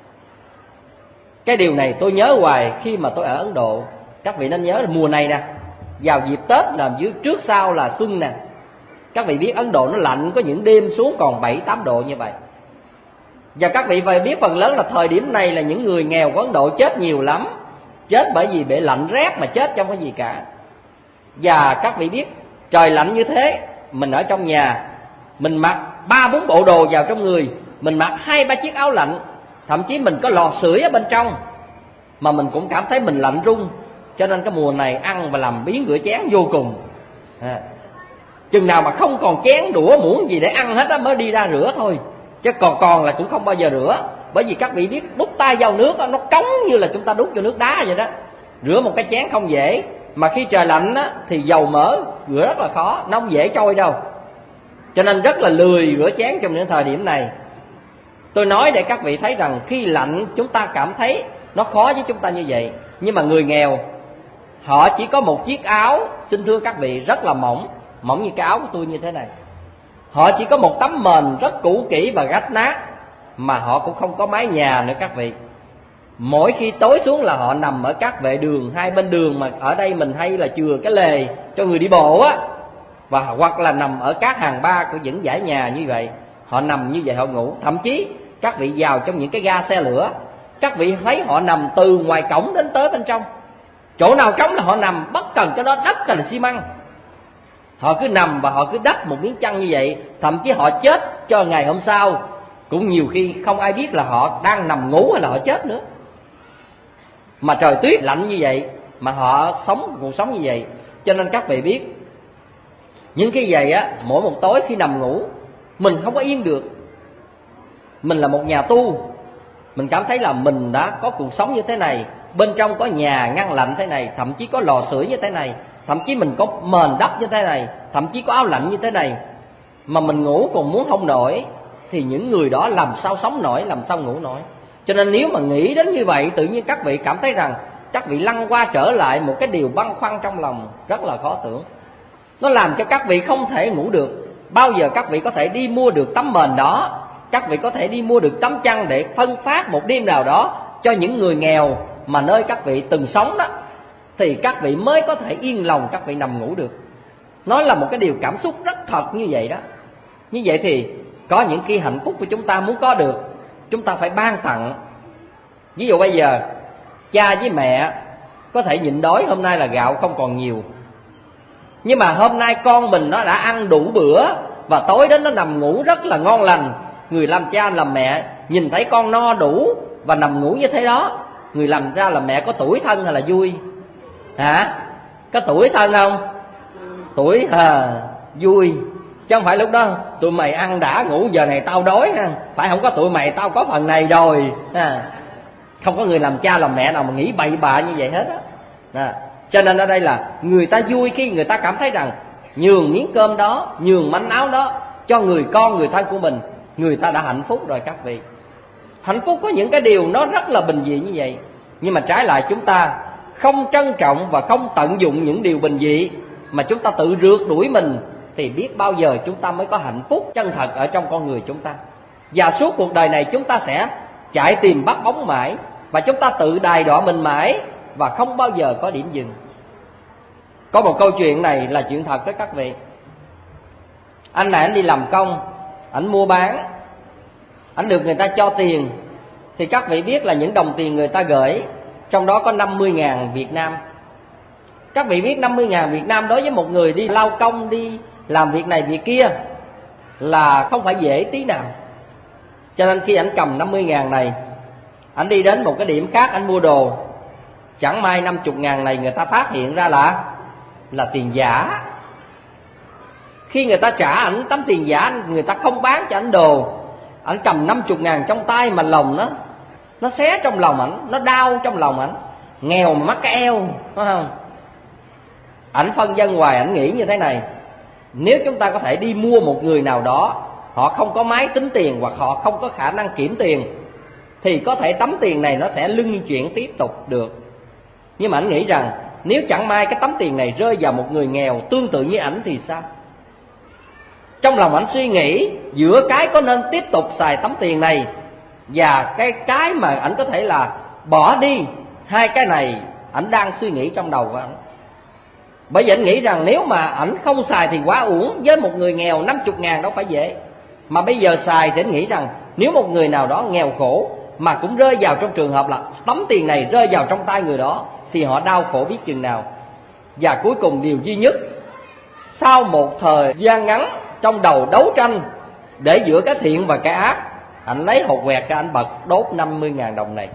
S3: Cái điều này tôi nhớ hoài khi mà tôi ở Ấn Độ. Các vị nên nhớ là mùa này nè, vào dịp Tết là dưới trước sau là xuân nè. Các vị biết Ấn Độ nó lạnh, có những đêm xuống còn bảy tám độ như vậy. Và các vị phải biết phần lớn là thời điểm này là những người nghèo của Ấn Độ chết nhiều lắm. Chết bởi vì bị lạnh rét mà chết trong cái gì cả. Và các vị biết trời lạnh như thế, mình ở trong nhà, mình mặc ba bốn bộ đồ vào trong người, mình mặc hai ba chiếc áo lạnh, thậm chí mình có lò sưởi ở bên trong, mà mình cũng cảm thấy mình lạnh run. Cho nên cái mùa này ăn và làm biếng rửa chén vô cùng. à, Chừng nào mà không còn chén đũa muỗng gì để ăn hết á mới đi ra rửa thôi, chứ còn còn là cũng không bao giờ rửa. Bởi vì các vị biết đút tay vào nước đó, nó cống như là chúng ta đút vô nước đá vậy đó. Rửa một cái chén không dễ, mà khi trời lạnh á, thì dầu mỡ rửa rất là khó, nó không dễ trôi đâu. Cho nên rất là lười rửa chén trong những thời điểm này. Tôi nói để các vị thấy rằng khi lạnh chúng ta cảm thấy nó khó với chúng ta như vậy. Nhưng mà người nghèo, họ chỉ có một chiếc áo, xin thưa các vị, rất là mỏng, mỏng như cái áo của tôi như thế này. Họ chỉ có một tấm mền rất cũ kỹ và rách nát, mà họ cũng không có mái nhà nữa các vị. Mỗi khi tối xuống là họ nằm ở các vệ đường, hai bên đường mà ở đây mình hay là chừa cái lề cho người đi bộ á, và hoặc là nằm ở các hàng ba của những dãy nhà như vậy. Họ nằm như vậy họ ngủ. Thậm chí Các vị vào trong những cái ga xe lửa, các vị thấy họ nằm từ ngoài cổng đến tới bên trong, chỗ nào trống là họ nằm, bất cần cái đó đất hay là xi măng. Họ cứ nằm và họ cứ đắp một miếng chăn như vậy. Thậm chí họ chết cho ngày hôm sau cũng nhiều khi không ai biết là họ đang nằm ngủ hay là họ chết nữa. Mà trời tuyết lạnh như vậy mà họ sống cuộc sống như vậy. Cho nên các vị biết, những cái giày á, mỗi một tối khi nằm ngủ mình không có yên được. Mình là một nhà tu, mình cảm thấy là mình đã có cuộc sống như thế này, bên trong có nhà ngăn lạnh thế này, thậm chí có lò sưởi như thế này, thậm chí mình có mền đắp như thế này, thậm chí có áo lạnh như thế này, mà mình ngủ còn muốn không nổi, thì những người đó làm sao sống nổi, làm sao ngủ nổi. Cho nên nếu mà nghĩ đến như vậy, tự nhiên các vị cảm thấy rằng các vị lăn qua trở lại một cái điều băn khoăn trong lòng rất là khó tưởng. Nó làm cho các vị không thể ngủ được. Bao giờ các vị có thể đi mua được tấm mền đó, các vị có thể đi mua được tấm chăn để phân phát một đêm nào đó cho những người nghèo mà nơi các vị từng sống đó, thì các vị mới có thể yên lòng các vị nằm ngủ được. Nó là một cái điều cảm xúc rất thật như vậy đó. Như vậy thì có những cái hạnh phúc của chúng ta muốn có được, chúng ta phải ban tặng. Ví dụ bây giờ cha với mẹ có thể nhịn đói, hôm nay là gạo không còn nhiều, nhưng mà hôm nay con mình nó đã ăn đủ bữa và tối đến nó nằm ngủ rất là ngon lành. Người làm cha làm mẹ nhìn thấy con no đủ và nằm ngủ như thế đó, người làm cha làm mẹ có tủi thân hay là vui? Hả? Có tủi thân không? Tủi à, vui. Chứ không phải lúc đó tụi mày ăn đã ngủ, giờ này tao đói ha. Phải không có tụi mày tao có phần này rồi à. Không có người làm cha làm mẹ nào mà nghĩ bậy bạ như vậy hết á à. Cho nên ở đây là người ta vui khi người ta cảm thấy rằng nhường miếng cơm đó, nhường manh áo đó cho người con, người thân của mình, người ta đã hạnh phúc rồi các vị. Hạnh phúc có những cái điều nó rất là bình dị như vậy. Nhưng mà trái lại chúng ta không trân trọng và không tận dụng những điều bình dị, mà chúng ta tự rượt đuổi mình, thì biết bao giờ chúng ta mới có hạnh phúc chân thật ở trong con người chúng ta. Và suốt cuộc đời này chúng ta sẽ chạy tìm bắt bóng mãi, và chúng ta tự đày đọa mình mãi, và không bao giờ có điểm dừng. Có một câu chuyện này là chuyện thật đó các vị. Anh này anh đi làm công, anh mua bán, anh được người ta cho tiền. Thì các vị biết là những đồng tiền người ta gửi, trong đó có năm mươi ngàn Việt Nam. Các vị biết năm mươi ngàn Việt Nam đối với một người đi lao công, đi làm việc này việc kia là không phải dễ tí nào. Cho nên khi anh cầm năm mươi ngàn này, anh đi đến một cái điểm khác anh mua đồ, chẳng may năm mươi ngàn này người ta phát hiện ra là là tiền giả. Khi người ta trả ảnh tấm tiền giả, người ta không bán cho ảnh đồ, ảnh cầm năm mươi ngàn trong tay mà lòng nó nó xé trong lòng ảnh, nó đau trong lòng ảnh. Nghèo mà mắc cái eo, phải không? Ảnh phân vân hoài, ảnh nghĩ như thế này: nếu chúng ta có thể đi mua một người nào đó, họ không có máy tính tiền hoặc họ không có khả năng kiểm tiền, thì có thể tấm tiền này nó sẽ luân chuyển tiếp tục được. Nhưng mà ảnh nghĩ rằng nếu chẳng may cái tấm tiền này rơi vào một người nghèo tương tự như ảnh thì sao? Trong lòng ảnh suy nghĩ giữa cái có nên tiếp tục xài tấm tiền này và cái cái mà ảnh có thể là bỏ đi. Hai cái này ảnh đang suy nghĩ trong đầu của ảnh. Bởi vì ảnh nghĩ rằng nếu mà ảnh không xài thì quá uổng. Với một người nghèo năm mươi ngàn đâu phải dễ. Mà bây giờ xài thì ảnh nghĩ rằng nếu một người nào đó nghèo khổ mà cũng rơi vào trong trường hợp là tấm tiền này rơi vào trong tay người đó, thì họ đau khổ biết chừng nào. Và cuối cùng điều duy nhất, sau một thời gian ngắn trong đầu đấu tranh để giữa cái thiện và cái ác, anh lấy hột quẹt ra anh bật đốt năm mươi ngàn đồng này.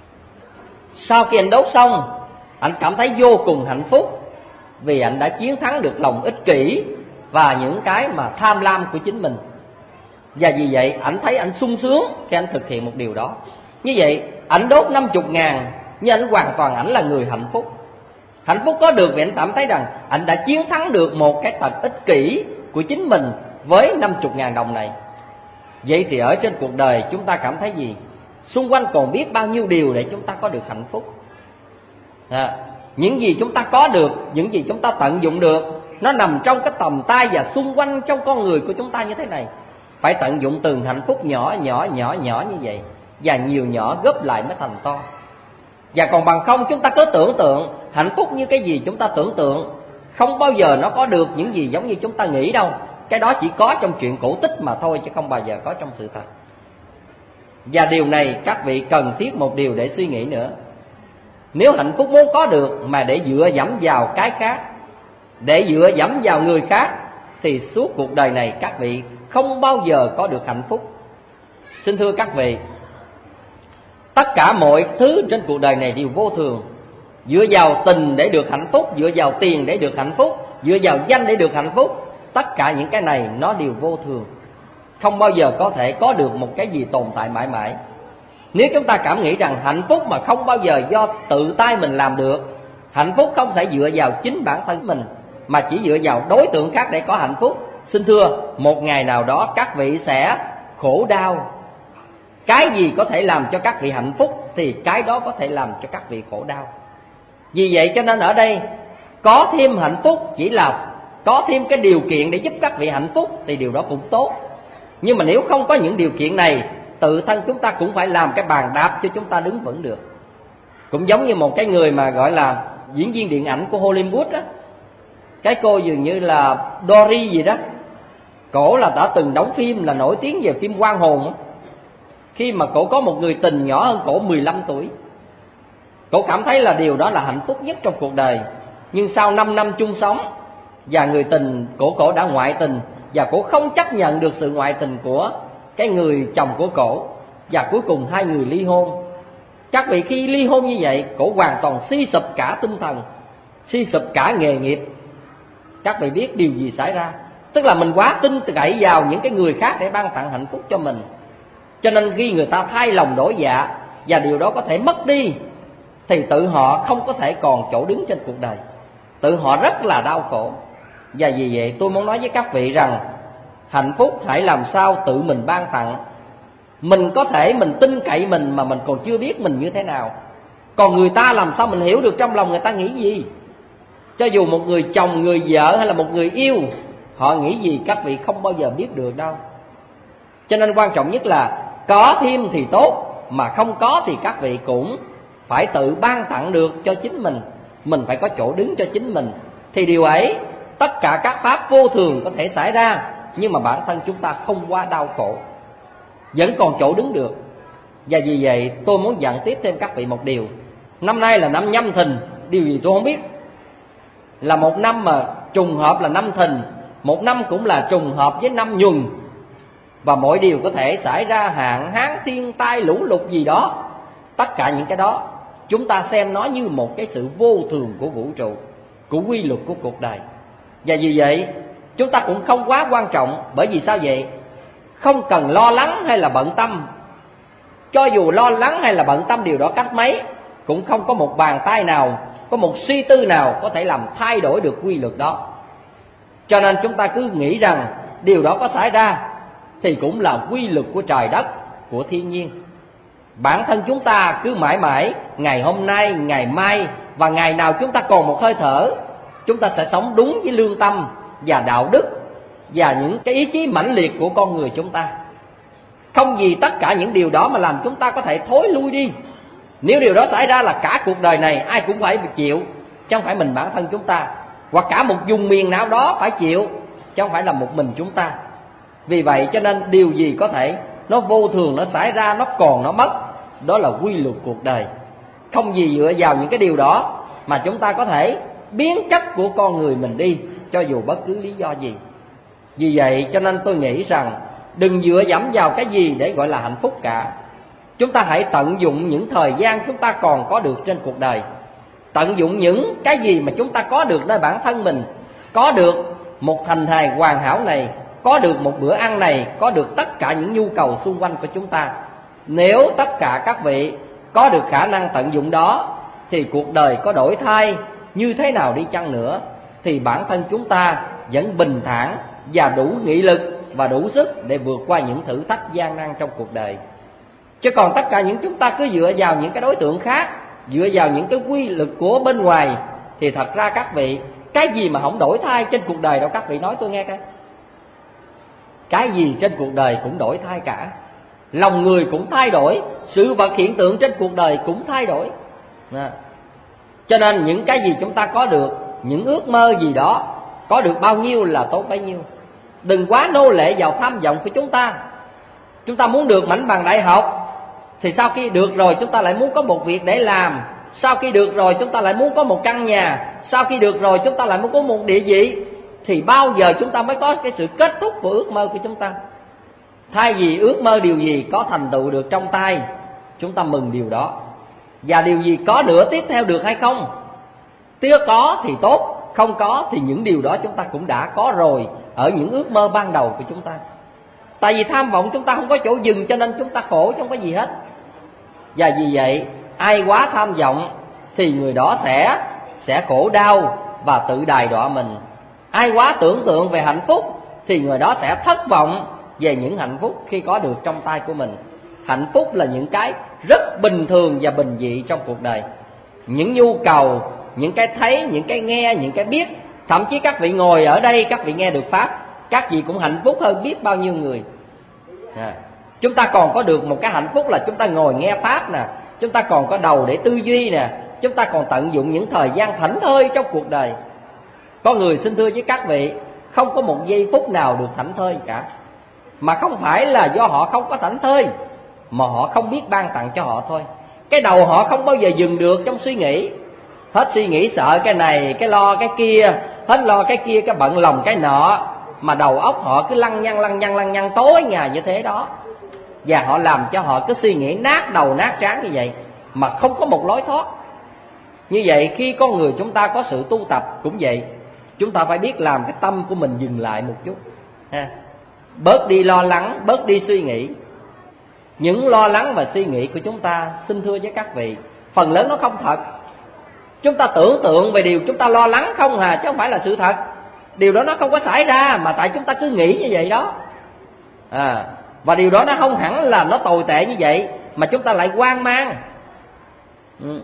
S3: Sau khi anh đốt xong, anh cảm thấy vô cùng hạnh phúc, vì anh đã chiến thắng được lòng ích kỷ và những cái mà tham lam của chính mình. Và vì vậy anh thấy anh sung sướng khi anh thực hiện một điều đó. Như vậy anh đốt năm mươi ngàn, nhưng anh hoàn toàn anh là người hạnh phúc. Hạnh phúc có được vì anh cảm thấy rằng anh đã chiến thắng được một cái tật ích kỷ của chính mình với năm mươi ngàn đồng này. Vậy thì ở trên cuộc đời chúng ta cảm thấy gì? Xung quanh còn biết bao nhiêu điều để chúng ta có được hạnh phúc à, những gì chúng ta có được, những gì chúng ta tận dụng được, nó nằm trong cái tầm tay và xung quanh trong con người của chúng ta như thế này. Phải tận dụng từng hạnh phúc nhỏ nhỏ nhỏ nhỏ như vậy, và nhiều nhỏ góp lại mới thành to. Và còn bằng không chúng ta cứ tưởng tượng hạnh phúc như cái gì chúng ta tưởng tượng, không bao giờ nó có được những gì giống như chúng ta nghĩ đâu. Cái đó chỉ có trong chuyện cổ tích mà thôi, chứ không bao giờ có trong sự thật. Và điều này các vị cần thiết một điều để suy nghĩ nữa. Nếu hạnh phúc muốn có được mà để dựa dẫm vào cái khác, để dựa dẫm vào người khác, thì suốt cuộc đời này các vị không bao giờ có được hạnh phúc. Xin thưa các vị, tất cả mọi thứ trên cuộc đời này đều vô thường. Dựa vào tình để được hạnh phúc, dựa vào tiền để được hạnh phúc, dựa vào danh để được hạnh phúc, tất cả những cái này nó đều vô thường, không bao giờ có thể có được một cái gì tồn tại mãi mãi. Nếu chúng ta cảm nghĩ rằng hạnh phúc mà không bao giờ do tự tay mình làm được, hạnh phúc không thể dựa vào chính bản thân mình mà chỉ dựa vào đối tượng khác để có hạnh phúc, xin thưa, một ngày nào đó các vị sẽ khổ đau. Cái gì có thể làm cho các vị hạnh phúc thì cái đó có thể làm cho các vị khổ đau. Vì vậy cho nên ở đây có thêm hạnh phúc chỉ là có thêm cái điều kiện để giúp các vị hạnh phúc thì điều đó cũng tốt. Nhưng mà nếu không có những điều kiện này, tự thân chúng ta cũng phải làm cái bàn đạp cho chúng ta đứng vững được. Cũng giống như một cái người mà gọi là diễn viên điện ảnh của Hollywood á, cái cô dường như là Dory gì đó, cổ là đã từng đóng phim là nổi tiếng về phim Oan Hồn á. Khi mà cổ có một người tình nhỏ hơn cổ mười lăm tuổi, cổ cảm thấy là điều đó là hạnh phúc nhất trong cuộc đời. Nhưng sau năm năm chung sống và người tình của cổ đã ngoại tình, và cổ không chấp nhận được sự ngoại tình của cái người chồng của cổ, và cuối cùng hai người ly hôn. Các vị, khi ly hôn như vậy, cổ hoàn toàn suy sụp cả tinh thần, suy sụp cả nghề nghiệp. Các vị biết điều gì xảy ra? Tức là mình quá tin cậy vào những cái người khác để ban tặng hạnh phúc cho mình, cho nên khi người ta thay lòng đổi dạ và điều đó có thể mất đi, thì tự họ không có thể còn chỗ đứng trên cuộc đời, tự họ rất là đau khổ. Và vì vậy tôi muốn nói với các vị rằng hạnh phúc hãy làm sao tự mình ban tặng. Mình có thể mình tin cậy mình mà mình còn chưa biết mình như thế nào, còn người ta làm sao mình hiểu được trong lòng người ta nghĩ gì. Cho dù một người chồng, người vợ hay là một người yêu, họ nghĩ gì các vị không bao giờ biết được đâu. Cho nên quan trọng nhất là có thêm thì tốt, mà không có thì các vị cũng phải tự ban tặng được cho chính mình. Mình phải có chỗ đứng cho chính mình, thì điều ấy tất cả các pháp vô thường có thể xảy ra, nhưng mà bản thân chúng ta không quá đau khổ, vẫn còn chỗ đứng được. Và vì vậy tôi muốn dặn tiếp thêm các vị một điều. Năm nay là năm Nhâm Thìn, điều gì tôi không biết, là một năm mà trùng hợp là năm Thìn, một năm cũng là trùng hợp với năm Nhuần, và mọi điều có thể xảy ra, hạn hán, thiên tai, lũ lụt gì đó. Tất cả những cái đó chúng ta xem nó như một cái sự vô thường của vũ trụ, của quy luật của cuộc đời. Và vì vậy chúng ta cũng không quá quan trọng. Bởi vì sao vậy? Không cần lo lắng hay là bận tâm. Cho dù lo lắng hay là bận tâm điều đó cách mấy, cũng không có một bàn tay nào, có một suy tư nào có thể làm thay đổi được quy luật đó. Cho nên chúng ta cứ nghĩ rằng điều đó có xảy ra thì cũng là quy luật của trời đất, của thiên nhiên. Bản thân chúng ta cứ mãi mãi ngày hôm nay, ngày mai và ngày nào chúng ta còn một hơi thở, chúng ta sẽ sống đúng với lương tâm và đạo đức và những cái ý chí mãnh liệt của con người chúng ta. Không vì tất cả những điều đó mà làm chúng ta có thể thối lui đi. Nếu điều đó xảy ra là cả cuộc đời này ai cũng phải chịu, chứ không phải mình bản thân chúng ta, hoặc cả một vùng miền nào đó phải chịu, chứ không phải là một mình chúng ta. Vì vậy cho nên điều gì có thể nó vô thường, nó xảy ra, nó còn nó mất, đó là quy luật cuộc đời. Không gì dựa vào những cái điều đó mà chúng ta có thể biến chất của con người mình đi, cho dù bất cứ lý do gì. Vì vậy cho nên tôi nghĩ rằng đừng dựa dẫm vào cái gì để gọi là hạnh phúc cả. Chúng ta hãy tận dụng những thời gian chúng ta còn có được trên cuộc đời, tận dụng những cái gì mà chúng ta có được nơi bản thân mình, có được một thành hài hoàn hảo này, có được một bữa ăn này, có được tất cả những nhu cầu xung quanh của chúng ta. Nếu tất cả các vị có được khả năng tận dụng đó, thì cuộc đời có đổi thay như thế nào đi chăng nữa, thì bản thân chúng ta vẫn bình thản và đủ nghị lực và đủ sức để vượt qua những thử thách gian nan trong cuộc đời. Chứ còn tất cả những chúng ta cứ dựa vào những cái đối tượng khác, dựa vào những cái quy luật của bên ngoài, thì thật ra các vị, cái gì mà không đổi thay trên cuộc đời đâu, các vị nói tôi nghe coi. Cái gì trên cuộc đời cũng đổi thay cả. Lòng người cũng thay đổi, sự vật hiện tượng trên cuộc đời cũng thay đổi. À. Cho nên những cái gì chúng ta có được, những ước mơ gì đó, có được bao nhiêu là tốt bấy nhiêu. Đừng quá nô lệ vào tham vọng của chúng ta. Chúng ta muốn được mảnh bằng đại học Thì sau khi được rồi chúng ta lại muốn có một việc để làm. Sau khi được rồi chúng ta lại muốn có một căn nhà. Sau khi được rồi chúng ta lại muốn có một địa vị. Thì bao giờ chúng ta mới có cái sự kết thúc của ước mơ của chúng ta? Thay vì ước mơ điều gì có thành tựu được trong tay, chúng ta mừng điều đó. Và điều gì có nữa tiếp theo được hay không, nếu có thì tốt, không có thì những điều đó chúng ta cũng đã có rồi ở những ước mơ ban đầu của chúng ta. Tại vì tham vọng chúng ta không có chỗ dừng, cho nên chúng ta khổ chứ không có gì hết. Và vì vậy ai quá tham vọng thì người đó sẽ sẽ khổ đau và tự đày đọa mình. Ai quá tưởng tượng về hạnh phúc thì người đó sẽ thất vọng về những hạnh phúc khi có được trong tay của mình. Hạnh phúc là những cái rất bình thường và bình dị trong cuộc đời. Những nhu cầu, những cái thấy, những cái nghe, những cái biết. Thậm chí các vị ngồi ở đây, các vị nghe được Pháp, các vị cũng hạnh phúc hơn biết bao nhiêu người. à, Chúng ta còn có được một cái hạnh phúc là chúng ta ngồi nghe Pháp nè. Chúng ta còn có đầu để tư duy nè. Chúng ta còn tận dụng những thời gian thảnh thơi trong cuộc đời. Có người xin thưa với các vị, không có một giây phút nào được thảnh thơi cả. Mà không phải là do họ không có thảnh thơi, mà họ không biết ban tặng cho họ thôi. Cái đầu họ không bao giờ dừng được trong suy nghĩ. Hết suy nghĩ sợ cái này, cái lo cái kia, hết lo cái kia, cái bận lòng cái nọ. Mà đầu óc họ cứ lăng nhăng lăng nhăng lăng nhăng tối ngày như thế đó. Và họ làm cho họ cứ suy nghĩ nát đầu nát trán như vậy, mà không có một lối thoát. Như vậy khi con người chúng ta có sự tu tập cũng vậy. Chúng ta phải biết làm cái tâm của mình dừng lại một chút ha. Bớt đi lo lắng, bớt đi suy nghĩ. Những lo lắng và suy nghĩ của chúng ta, xin thưa với các vị, phần lớn nó không thật. Chúng ta tưởng tượng về điều chúng ta lo lắng không hà, chứ không phải là sự thật. Điều đó nó không có xảy ra, mà tại chúng ta cứ nghĩ như vậy đó. à, Và điều đó nó không hẳn là nó tồi tệ như vậy, mà chúng ta lại hoang mang. ừ.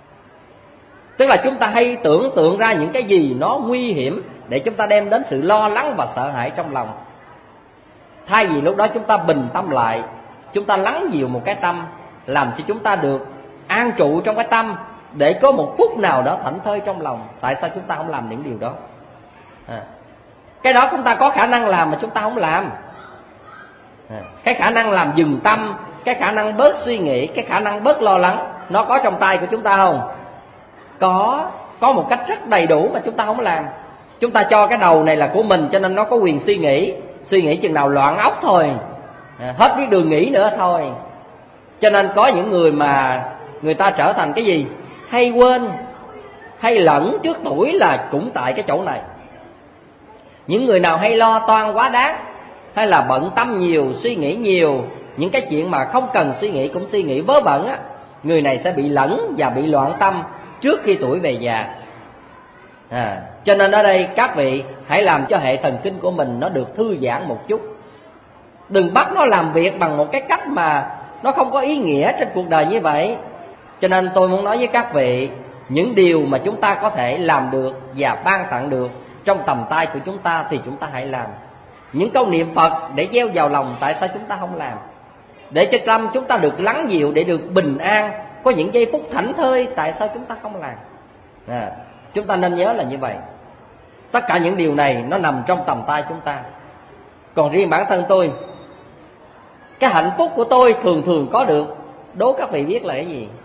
S3: Tức là chúng ta hay tưởng tượng ra những cái gì nó nguy hiểm để chúng ta đem đến sự lo lắng và sợ hãi trong lòng. Thay vì lúc đó chúng ta bình tâm lại, chúng ta lắng dịu một cái tâm, làm cho chúng ta được an trụ trong cái tâm, để có một phút nào đó thảnh thơi trong lòng. Tại sao chúng ta không làm những điều đó? à, Cái đó chúng ta có khả năng làm mà chúng ta không làm. à, Cái khả năng làm dừng tâm, cái khả năng bớt suy nghĩ, cái khả năng bớt lo lắng, nó có trong tay của chúng ta không? Có, có một cách rất đầy đủ mà chúng ta không làm. Chúng ta cho cái đầu này là của mình, cho nên nó có quyền suy nghĩ. Suy nghĩ chừng nào loạn óc thôi, à, hết biết đường nghĩ nữa thôi. Cho nên có những người mà người ta trở thành cái gì? Hay quên, hay lẫn trước tuổi là cũng tại cái chỗ này. Những người nào hay lo toan quá đáng, hay là bận tâm nhiều, suy nghĩ nhiều, những cái chuyện mà không cần suy nghĩ cũng suy nghĩ vớ vẩn á, người này sẽ bị lẫn và bị loạn tâm trước khi tuổi về già. à, Cho nên ở đây các vị hãy làm cho hệ thần kinh của mình nó được thư giãn một chút. Đừng bắt nó làm việc bằng một cái cách mà nó không có ý nghĩa trên cuộc đời như vậy. Cho nên tôi muốn nói với các vị, những điều mà chúng ta có thể làm được và ban tặng được trong tầm tay của chúng ta thì chúng ta hãy làm. Những câu niệm Phật để gieo vào lòng, tại sao chúng ta không làm? Để cho tâm chúng ta được lắng dịu, để được bình an, có những giây phút thảnh thơi, tại sao chúng ta không làm? à, Chúng ta nên nhớ là như vậy. Tất cả những điều này nó nằm trong tầm tay chúng ta. Còn riêng bản thân tôi, cái hạnh phúc của tôi thường thường có được, đố các vị biết là cái gì?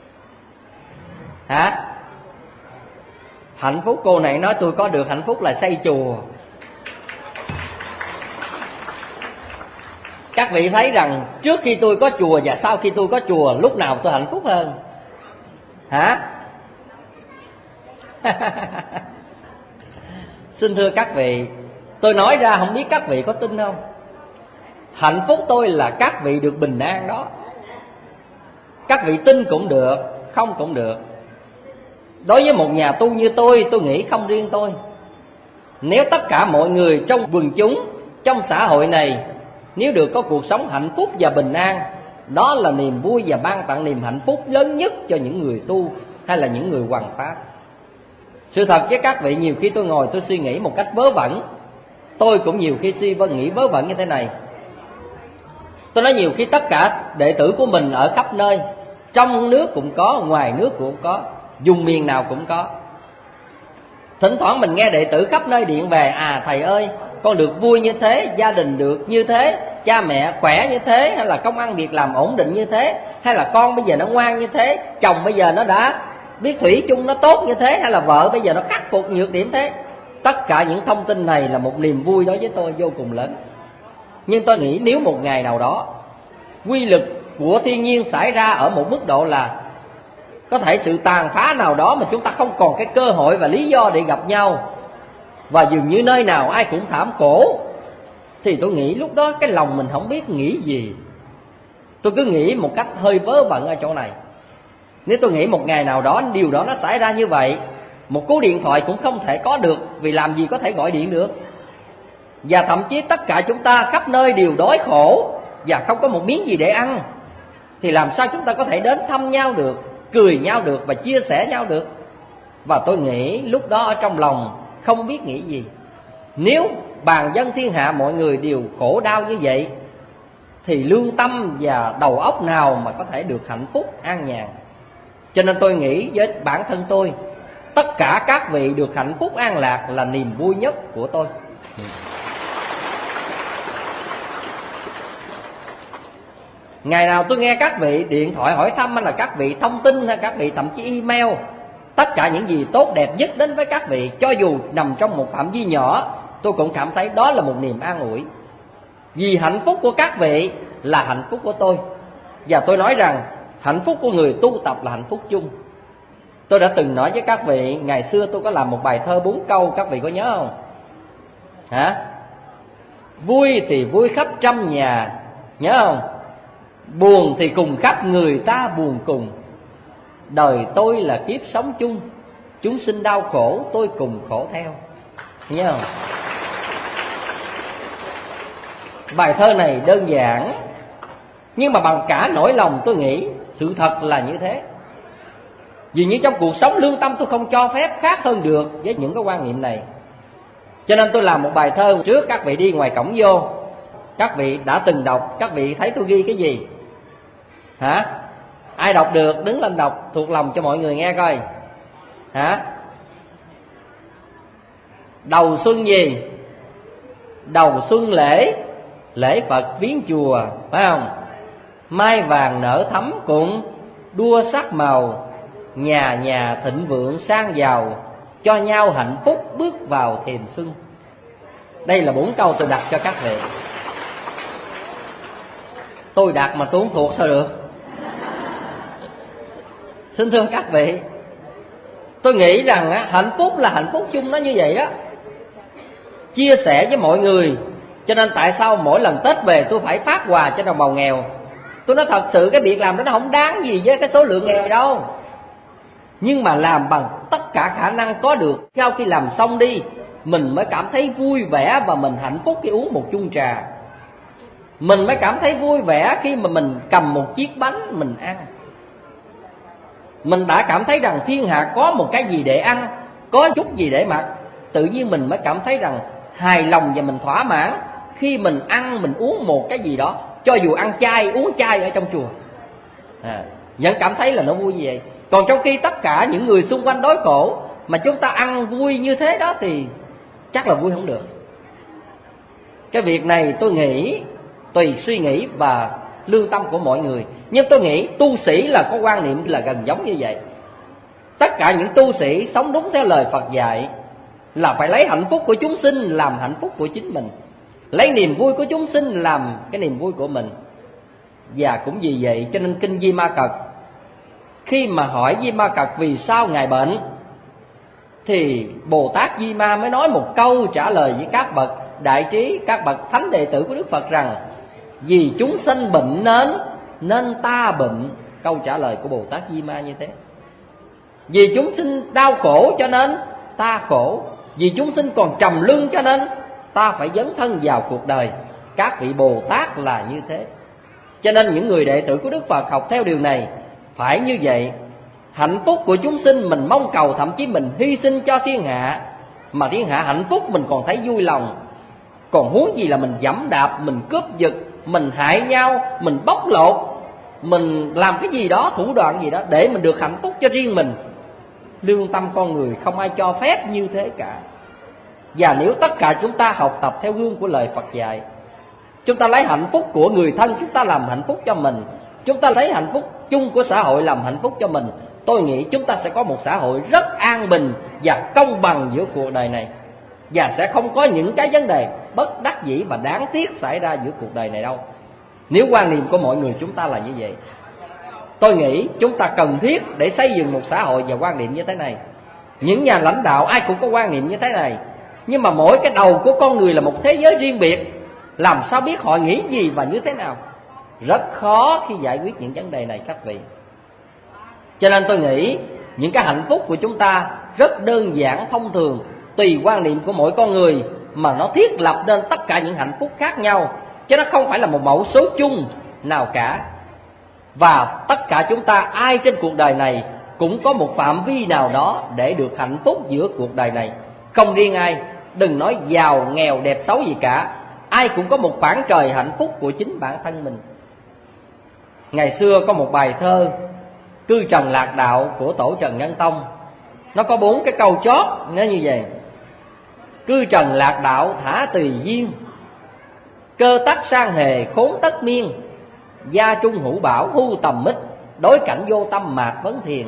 S3: Hả? Hạnh phúc, cô này nói tôi có được hạnh phúc là xây chùa. Các vị thấy rằng trước khi tôi có chùa và sau khi tôi có chùa, lúc nào tôi hạnh phúc hơn? Hả? Xin thưa các vị, tôi nói ra không biết các vị có tin không? Hạnh phúc tôi là các vị được bình an đó. Các vị tin cũng được, không cũng được. Đối với một nhà tu như tôi, tôi nghĩ không riêng tôi. Nếu tất cả mọi người trong quần chúng, trong xã hội này, nếu được có cuộc sống hạnh phúc và bình an, đó là niềm vui và ban tặng niềm hạnh phúc lớn nhất cho những người tu hay là những người hoằng pháp. Sự thật với các vị, nhiều khi tôi ngồi tôi suy nghĩ một cách vớ vẩn. Tôi cũng nhiều khi suy vân nghĩ vớ vẩn như thế này. Tôi nói nhiều khi tất cả đệ tử của mình ở khắp nơi, trong nước cũng có, ngoài nước cũng có, vùng miền nào cũng có. Thỉnh thoảng mình nghe đệ tử khắp nơi điện về: à thầy ơi, con được vui như thế, gia đình được như thế, cha mẹ khỏe như thế, hay là công ăn việc làm ổn định như thế, hay là con bây giờ nó ngoan như thế, chồng bây giờ nó đã biết thủy chung nó tốt như thế, hay là vợ bây giờ nó khắc phục nhược điểm thế. Tất cả những thông tin này là một niềm vui đối với tôi vô cùng lớn. Nhưng tôi nghĩ nếu một ngày nào đó quy lực của thiên nhiên xảy ra ở một mức độ là có thể sự tàn phá nào đó mà chúng ta không còn cái cơ hội và lý do để gặp nhau, và dường như nơi nào ai cũng thảm khổ, thì tôi nghĩ lúc đó cái lòng mình không biết nghĩ gì. Tôi cứ nghĩ một cách hơi vớ vẩn ở chỗ này. Nếu tôi nghĩ một ngày nào đó điều đó nó xảy ra như vậy, một cú điện thoại cũng không thể có được, vì làm gì có thể gọi điện được. Và thậm chí tất cả chúng ta khắp nơi đều đói khổ và không có một miếng gì để ăn, thì làm sao chúng ta có thể đến thăm nhau được, cười nhau được và chia sẻ nhau được. Và tôi nghĩ lúc đó ở trong lòng không biết nghĩ gì. Nếu bàn dân thiên hạ mọi người đều khổ đau như vậy, thì lương tâm và đầu óc nào mà có thể được hạnh phúc an nhàn. Cho nên tôi nghĩ với bản thân tôi, tất cả các vị được hạnh phúc an lạc là niềm vui nhất của tôi. Ngày nào tôi nghe các vị điện thoại hỏi thăm, hay là các vị thông tin, hay các vị thậm chí email, tất cả những gì tốt đẹp nhất đến với các vị, cho dù nằm trong một phạm vi nhỏ, tôi cũng cảm thấy đó là một niềm an ủi. Vì hạnh phúc của các vị là hạnh phúc của tôi. Và tôi nói rằng hạnh phúc của người tu tập là hạnh phúc chung. Tôi đã từng nói với các vị, ngày xưa tôi có làm một bài thơ bốn câu, các vị có nhớ không? Hả? Vui thì vui khắp trăm nhà, nhớ không? Buồn thì cùng khắp người ta buồn cùng. Đời tôi là kiếp sống chung, chúng sinh đau khổ tôi cùng khổ theo. Nhớ không? Bài thơ này đơn giản, nhưng mà bằng cả nỗi lòng tôi nghĩ sự thật là như thế. Vì như trong cuộc sống lương tâm tôi không cho phép khác hơn được với những cái quan niệm này. Cho nên tôi làm một bài thơ trước các vị đi ngoài cổng vô. Các vị đã từng đọc, các vị thấy tôi ghi cái gì? Hả? Ai đọc được đứng lên đọc thuộc lòng cho mọi người nghe coi. Hả? Đầu xuân gì? Đầu xuân lễ, lễ Phật viếng chùa, phải không? Mai vàng nở thắm cũng đua sắc màu, nhà nhà thịnh vượng sang giàu, cho nhau hạnh phúc bước vào thềm xuân. Đây là bốn câu tôi đặt cho các vị. Tôi đặt mà tôi không thuộc sao được. Xin thưa các vị, tôi nghĩ rằng á, hạnh phúc là hạnh phúc chung, nó như vậy á, chia sẻ với mọi người. Cho nên tại sao mỗi lần Tết về tôi phải phát quà cho đồng bào nghèo? Tôi nói thật sự cái việc làm đó nó không đáng gì với cái số lượng nghèo đâu, nhưng mà làm bằng tất cả khả năng có được. Sau khi làm xong đi, mình mới cảm thấy vui vẻ và mình hạnh phúc khi uống một chung trà. Mình mới cảm thấy vui vẻ khi mà mình cầm một chiếc bánh mình ăn. Mình đã cảm thấy rằng thiên hạ có một cái gì để ăn, có chút gì để mặc, tự nhiên mình mới cảm thấy rằng hài lòng và mình thỏa mãn khi mình ăn, mình uống một cái gì đó, cho dù ăn chay, uống chay ở trong chùa, à, vẫn cảm thấy là nó vui như vậy. Còn trong khi tất cả những người xung quanh đói khổ mà chúng ta ăn vui như thế đó thì chắc là vui không được. Cái việc này tôi nghĩ tùy suy nghĩ và lương tâm của mọi người, nhưng tôi nghĩ tu sĩ là có quan niệm là gần giống như vậy. Tất cả những tu sĩ sống đúng theo lời Phật dạy là phải lấy hạnh phúc của chúng sinh làm hạnh phúc của chính mình, lấy niềm vui của chúng sinh làm cái niềm vui của mình. Và cũng vì vậy cho nên kinh Di Ma Cật, khi mà hỏi Di Ma Cật vì sao ngài bệnh, thì Bồ Tát Di Ma mới nói một câu trả lời với các bậc đại trí, các bậc thánh đệ tử của Đức Phật rằng: vì chúng sanh bệnh nên, nên ta bệnh. Câu trả lời của Bồ Tát Di Ma như thế. Vì chúng sinh đau khổ cho nên ta khổ, vì chúng sinh còn trầm luân cho nên ta phải dấn thân vào cuộc đời. Các vị Bồ Tát là như thế. Cho nên những người đệ tử của Đức Phật học theo điều này phải như vậy. Hạnh phúc của chúng sinh mình mong cầu, thậm chí mình hy sinh cho thiên hạ, mà thiên hạ hạnh phúc mình còn thấy vui lòng. Còn huống gì là mình giẫm đạp, mình cướp giật, mình hại nhau, mình bóc lột, mình làm cái gì đó, thủ đoạn gì đó để mình được hạnh phúc cho riêng mình. Lương tâm con người không ai cho phép như thế cả. Và nếu tất cả chúng ta học tập theo gương của lời Phật dạy, chúng ta lấy hạnh phúc của người thân chúng ta làm hạnh phúc cho mình, chúng ta lấy hạnh phúc chung của xã hội làm hạnh phúc cho mình, tôi nghĩ chúng ta sẽ có một xã hội rất an bình và công bằng giữa cuộc đời này, và sẽ không có những cái vấn đề bất đắc dĩ và đáng tiếc xảy ra giữa cuộc đời này đâu. Nếu quan niệm của mọi người chúng ta là như vậy, tôi nghĩ chúng ta cần thiết để xây dựng một xã hội và quan niệm như thế này. Những nhà lãnh đạo ai cũng có quan niệm như thế này, nhưng mà mỗi cái đầu của con người là một thế giới riêng biệt, làm sao biết họ nghĩ gì và như thế nào? Rất khó khi giải quyết những vấn đề này các vị. Cho nên tôi nghĩ những cái hạnh phúc của chúng ta rất đơn giản thông thường, tùy quan niệm của mỗi con người mà nó thiết lập nên tất cả những hạnh phúc khác nhau, chứ nó không phải là một mẫu số chung nào cả. Và tất cả chúng ta ai trên cuộc đời này cũng có một phạm vi nào đó để được hạnh phúc giữa cuộc đời này, không riêng ai, đừng nói giàu nghèo đẹp xấu gì cả, ai cũng có một khoảng trời hạnh phúc của chính bản thân mình. Ngày xưa có một bài thơ Cư Trần Lạc Đạo của tổ Trần Nhân Tông, nó có bốn cái câu chót nó như vậy: cư trần lạc đạo thả tùy duyên, cơ tắc sang hề khốn tất miên, gia trung hữu bảo hưu tầm mít, đối cảnh vô tâm mạc vấn thiền.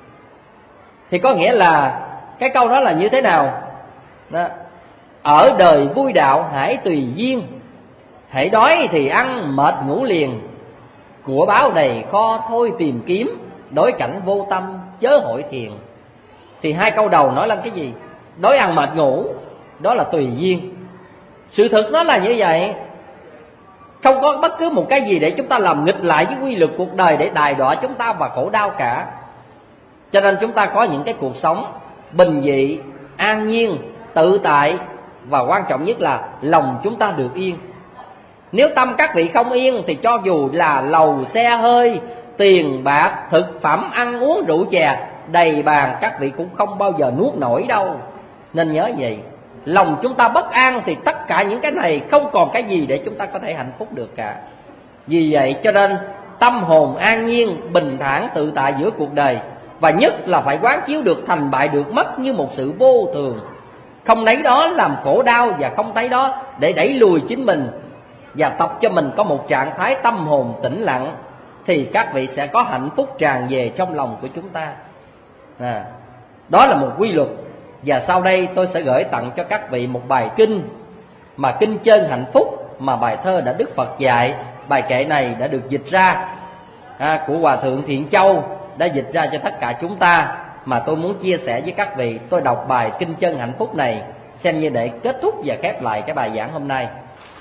S3: Thì có nghĩa là cái câu đó là như thế nào? Đó. Ở đời vui đạo hãy tùy duyên, hãy đói thì ăn mệt ngủ liền, của báo đầy kho thôi tìm kiếm, đối cảnh vô tâm chớ hội thiền. Thì hai câu đầu nói lên cái gì? Đói ăn mệt ngủ, đó là tùy duyên. Sự thực nó là như vậy, không có bất cứ một cái gì để chúng ta làm nghịch lại với quy luật cuộc đời để đày đọa chúng ta và khổ đau cả. Cho nên chúng ta có những cái cuộc sống bình dị, an nhiên, tự tại, và quan trọng nhất là lòng chúng ta được yên. Nếu tâm các vị không yên thì cho dù là lầu xe hơi, tiền bạc, thực phẩm ăn uống rượu chè đầy bàn, các vị cũng không bao giờ nuốt nổi đâu. Nên nhớ vậy, lòng chúng ta bất an thì tất cả những cái này không còn cái gì để chúng ta có thể hạnh phúc được cả. Vì vậy cho nên tâm hồn an nhiên, bình thản, tự tại giữa cuộc đời, và nhất là phải quán chiếu được thành bại được mất như một sự vô thường. Không lấy đó làm khổ đau và không thấy đó để đẩy lùi chính mình, và tập cho mình có một trạng thái tâm hồn tĩnh lặng, thì các vị sẽ có hạnh phúc tràn về trong lòng của chúng ta. À, đó là một quy luật. Và sau đây tôi sẽ gửi tặng cho các vị một bài kinh, mà kinh Chân Hạnh Phúc, mà bài thơ đã Đức Phật dạy. Bài kệ này đã được dịch ra à, của Hòa Thượng Thiện Châu đã dịch ra cho tất cả chúng ta, mà tôi muốn chia sẻ với các vị. Tôi đọc bài kinh Chân Hạnh Phúc này xem như để kết thúc và khép lại cái bài giảng hôm nay.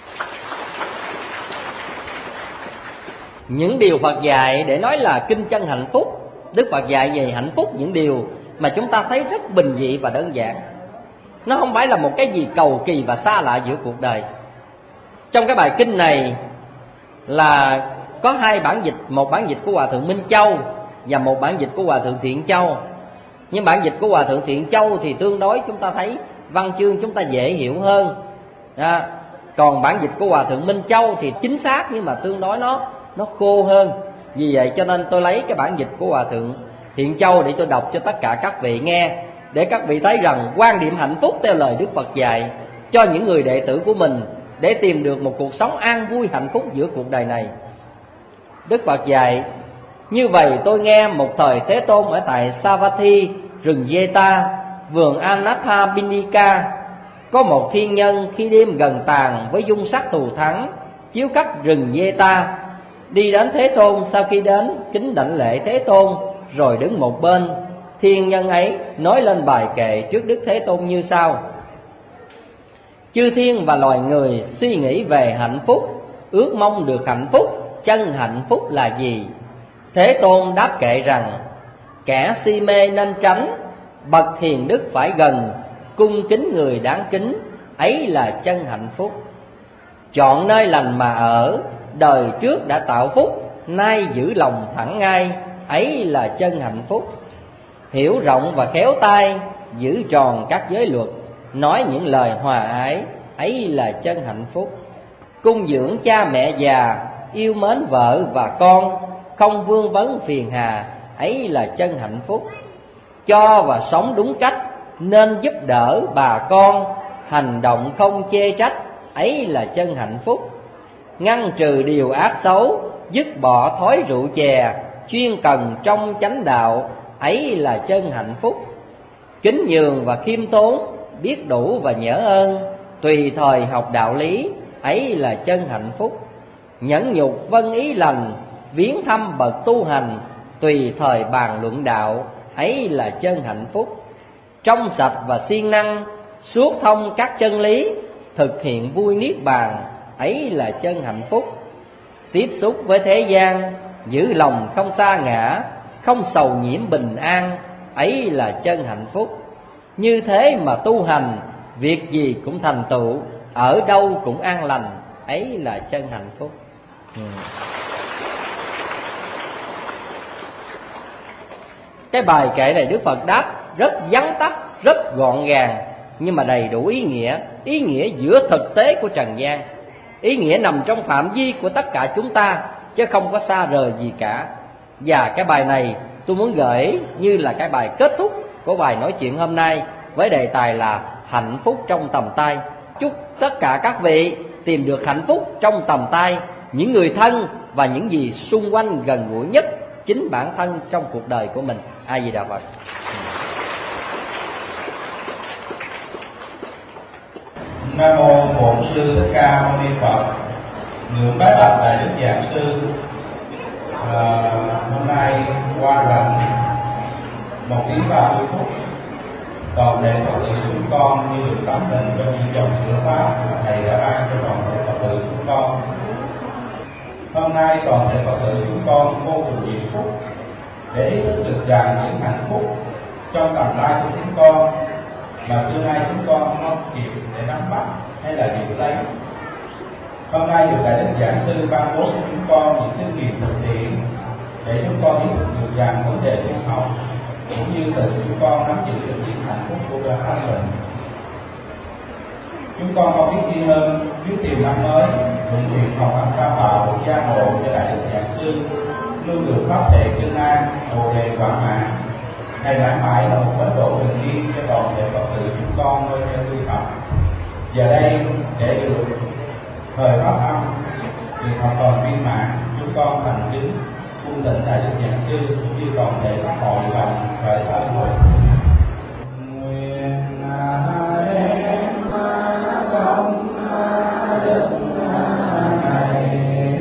S3: Những điều Phật dạy để nói là kinh Chân Hạnh Phúc. Đức Phật dạy về hạnh phúc những điều mà chúng ta thấy rất bình dị và đơn giản. Nó không phải là một cái gì cầu kỳ và xa lạ giữa cuộc đời. Trong cái bài kinh này là có hai bản dịch, một bản dịch của Hòa Thượng Minh Châu và một bản dịch của Hòa Thượng Thiện Châu. Nhưng bản dịch của Hòa Thượng Thiện Châu thì tương đối chúng ta thấy văn chương chúng ta dễ hiểu hơn. À, còn bản dịch của Hòa Thượng Minh Châu thì chính xác nhưng mà tương đối nó nó khô hơn. Vì vậy cho nên tôi lấy cái bản dịch của Hòa Thượng Thiện Châu để tôi đọc cho tất cả các vị nghe, để các vị thấy rằng quan điểm hạnh phúc theo lời Đức Phật dạy cho những người đệ tử của mình, để tìm được một cuộc sống an vui hạnh phúc giữa cuộc đời này. Đức Phật dạy: như vậy tôi nghe một thời Thế Tôn ở tại Savatthi, rừng Veta, vườn Anathapindika, có một thiên nhân khi đêm gần tàn với dung sắc thù thắng chiếu khắp rừng Veta, đi đến Thế Tôn. Sau khi đến kính đảnh lễ Thế Tôn rồi đứng một bên. Thiên nhân ấy nói lên bài kệ trước Đức Thế Tôn như sau: chư thiên và loài người suy nghĩ về hạnh phúc, ước mong được hạnh phúc, chân hạnh phúc là gì? Thế Tôn đáp kệ rằng: kẻ si mê nên tránh, bậc hiền đức phải gần, cung kính người đáng kính, ấy là chân hạnh phúc. Chọn nơi lành mà ở, đời trước đã tạo phúc, nay giữ lòng thẳng ngay, ấy là chân hạnh phúc. Hiểu rộng và khéo tay, giữ tròn các giới luật, nói những lời hòa ái, ấy là chân hạnh phúc. Cung dưỡng cha mẹ già, yêu mến vợ và con, không vương vấn phiền hà, ấy là chân hạnh phúc. Cho và sống đúng cách, nên giúp đỡ bà con, hành động không chê trách, ấy là chân hạnh phúc. ngăn trừ điều ác xấu, dứt bỏ thói rượu chè, chuyên cần trong chánh đạo, ấy là chân hạnh phúc. Kính nhường và khiêm tốn, biết đủ và nhớ ơn, tùy thời học đạo lý, ấy là chân hạnh phúc. Nhẫn nhục vâng ý lành, viếng thăm bậc tu hành, tùy thời bàn luận đạo, ấy là chân hạnh phúc. Trong sạch và siêng năng, suốt thông các chân lý, thực hiện vui niết bàn, ấy là chân hạnh phúc. Tiếp xúc với thế gian, giữ lòng không sa ngã, không sầu nhiễm bình an, ấy là chân hạnh phúc. Như thế mà tu hành, việc gì cũng thành tựu, ở đâu cũng an lành, ấy là chân hạnh phúc. ừ. Cái bài kệ này Đức Phật đáp rất vắn tắt, rất gọn gàng, nhưng mà đầy đủ ý nghĩa. Ý nghĩa giữa thực tế của trần gian, ý nghĩa nằm trong phạm vi của tất cả chúng ta, chứ không có xa rời gì cả. Và cái bài này tôi muốn gửi như là cái bài kết thúc của bài nói chuyện hôm nay, với đề tài là hạnh phúc trong tầm tay. Chúc tất cả các vị tìm được hạnh phúc trong tầm tay, những người thân và những gì xung quanh gần gũi nhất chính bản thân trong cuộc đời của mình. A Di Đà Phật.
S4: Nam mô Bổn Sư Thích Ca Mâu Ni Phật. Ngưỡng bái bạch Đại Đức Giảng Sư. À, hôm nay qua rằm một tiếng ba mươi phút, toàn thể Phật tử chúng con như được tắm mình trong những dòng sữa pháp mà thầy đã ban cho toàn thể Phật tử chúng con. Hôm nay toàn thể Phật tử chúng con vô cùng hạnh phúc để ý thức được rằng những hạnh phúc trong tầm tay của chúng con mà xưa nay chúng con không kịp để nắm bắt hay là giữ lấy. Hôm nay được Đại Đức Giảng Sư ban bố cho chúng con những kinh nghiệm thực tiễn để chúng con ý thức được rằng vấn đề tu học cũng như tự chúng con nắm giữ được những hạnh phúc của bản thân mình. Chúng con không biết gì hơn, biết tìm năm mới, nguyện nguyện học ăn cao bảo gia hộ cho Đại Đức Giảng Sư luôn được pháp thể chân an, bồ đề quả mãn, ngày mãi mãi là một bến độ bình yên cho toàn thể Phật tử chúng con nơi theo tu học. Giờ đây để được thời pháp âm, được học còn viên mãn, chúng con thành kính cung thỉnh Đại Đức Giảng Sư cũng như toàn thể các hội lòng khởi tâm hội. Nguyện đem công đức này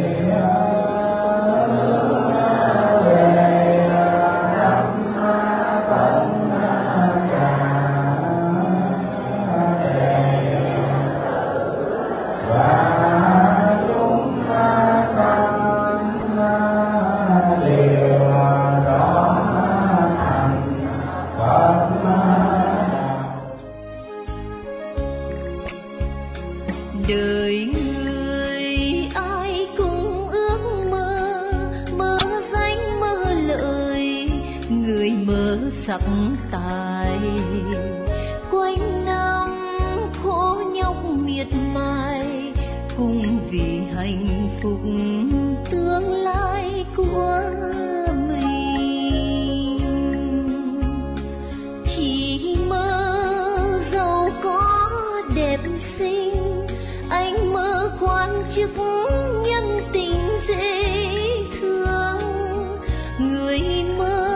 S1: sắp tài quanh năm khổ nhọc miệt mài, cùng vì hạnh phúc tương lai của mình. Chỉ mơ giàu có đẹp xinh, anh mơ quan chức nhân tình dễ thương, người mơ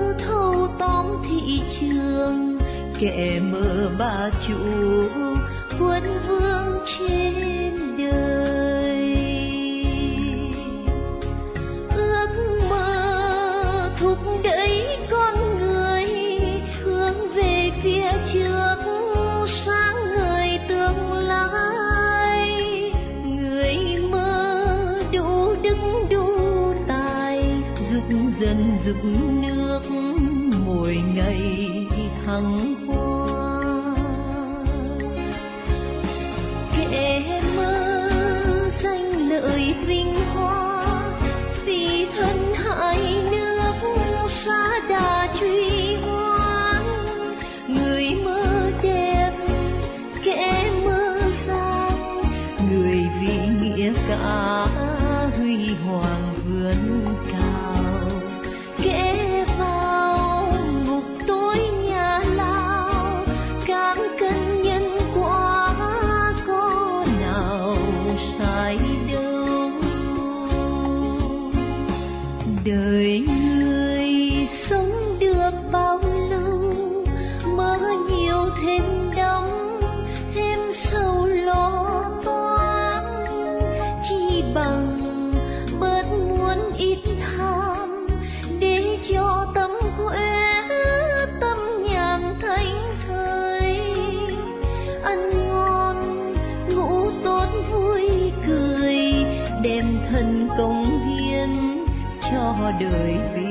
S1: thị trường, kẻ mơ bà chủ quân vương trên đời. Ước mơ thúc đẩy con người hướng về phía trước, sáng ngời tương lai. Người mơ đủ đức đủ tài, giúp dân giúp nước mỗi ngày hằng hoa. Kẻ
S5: đời vì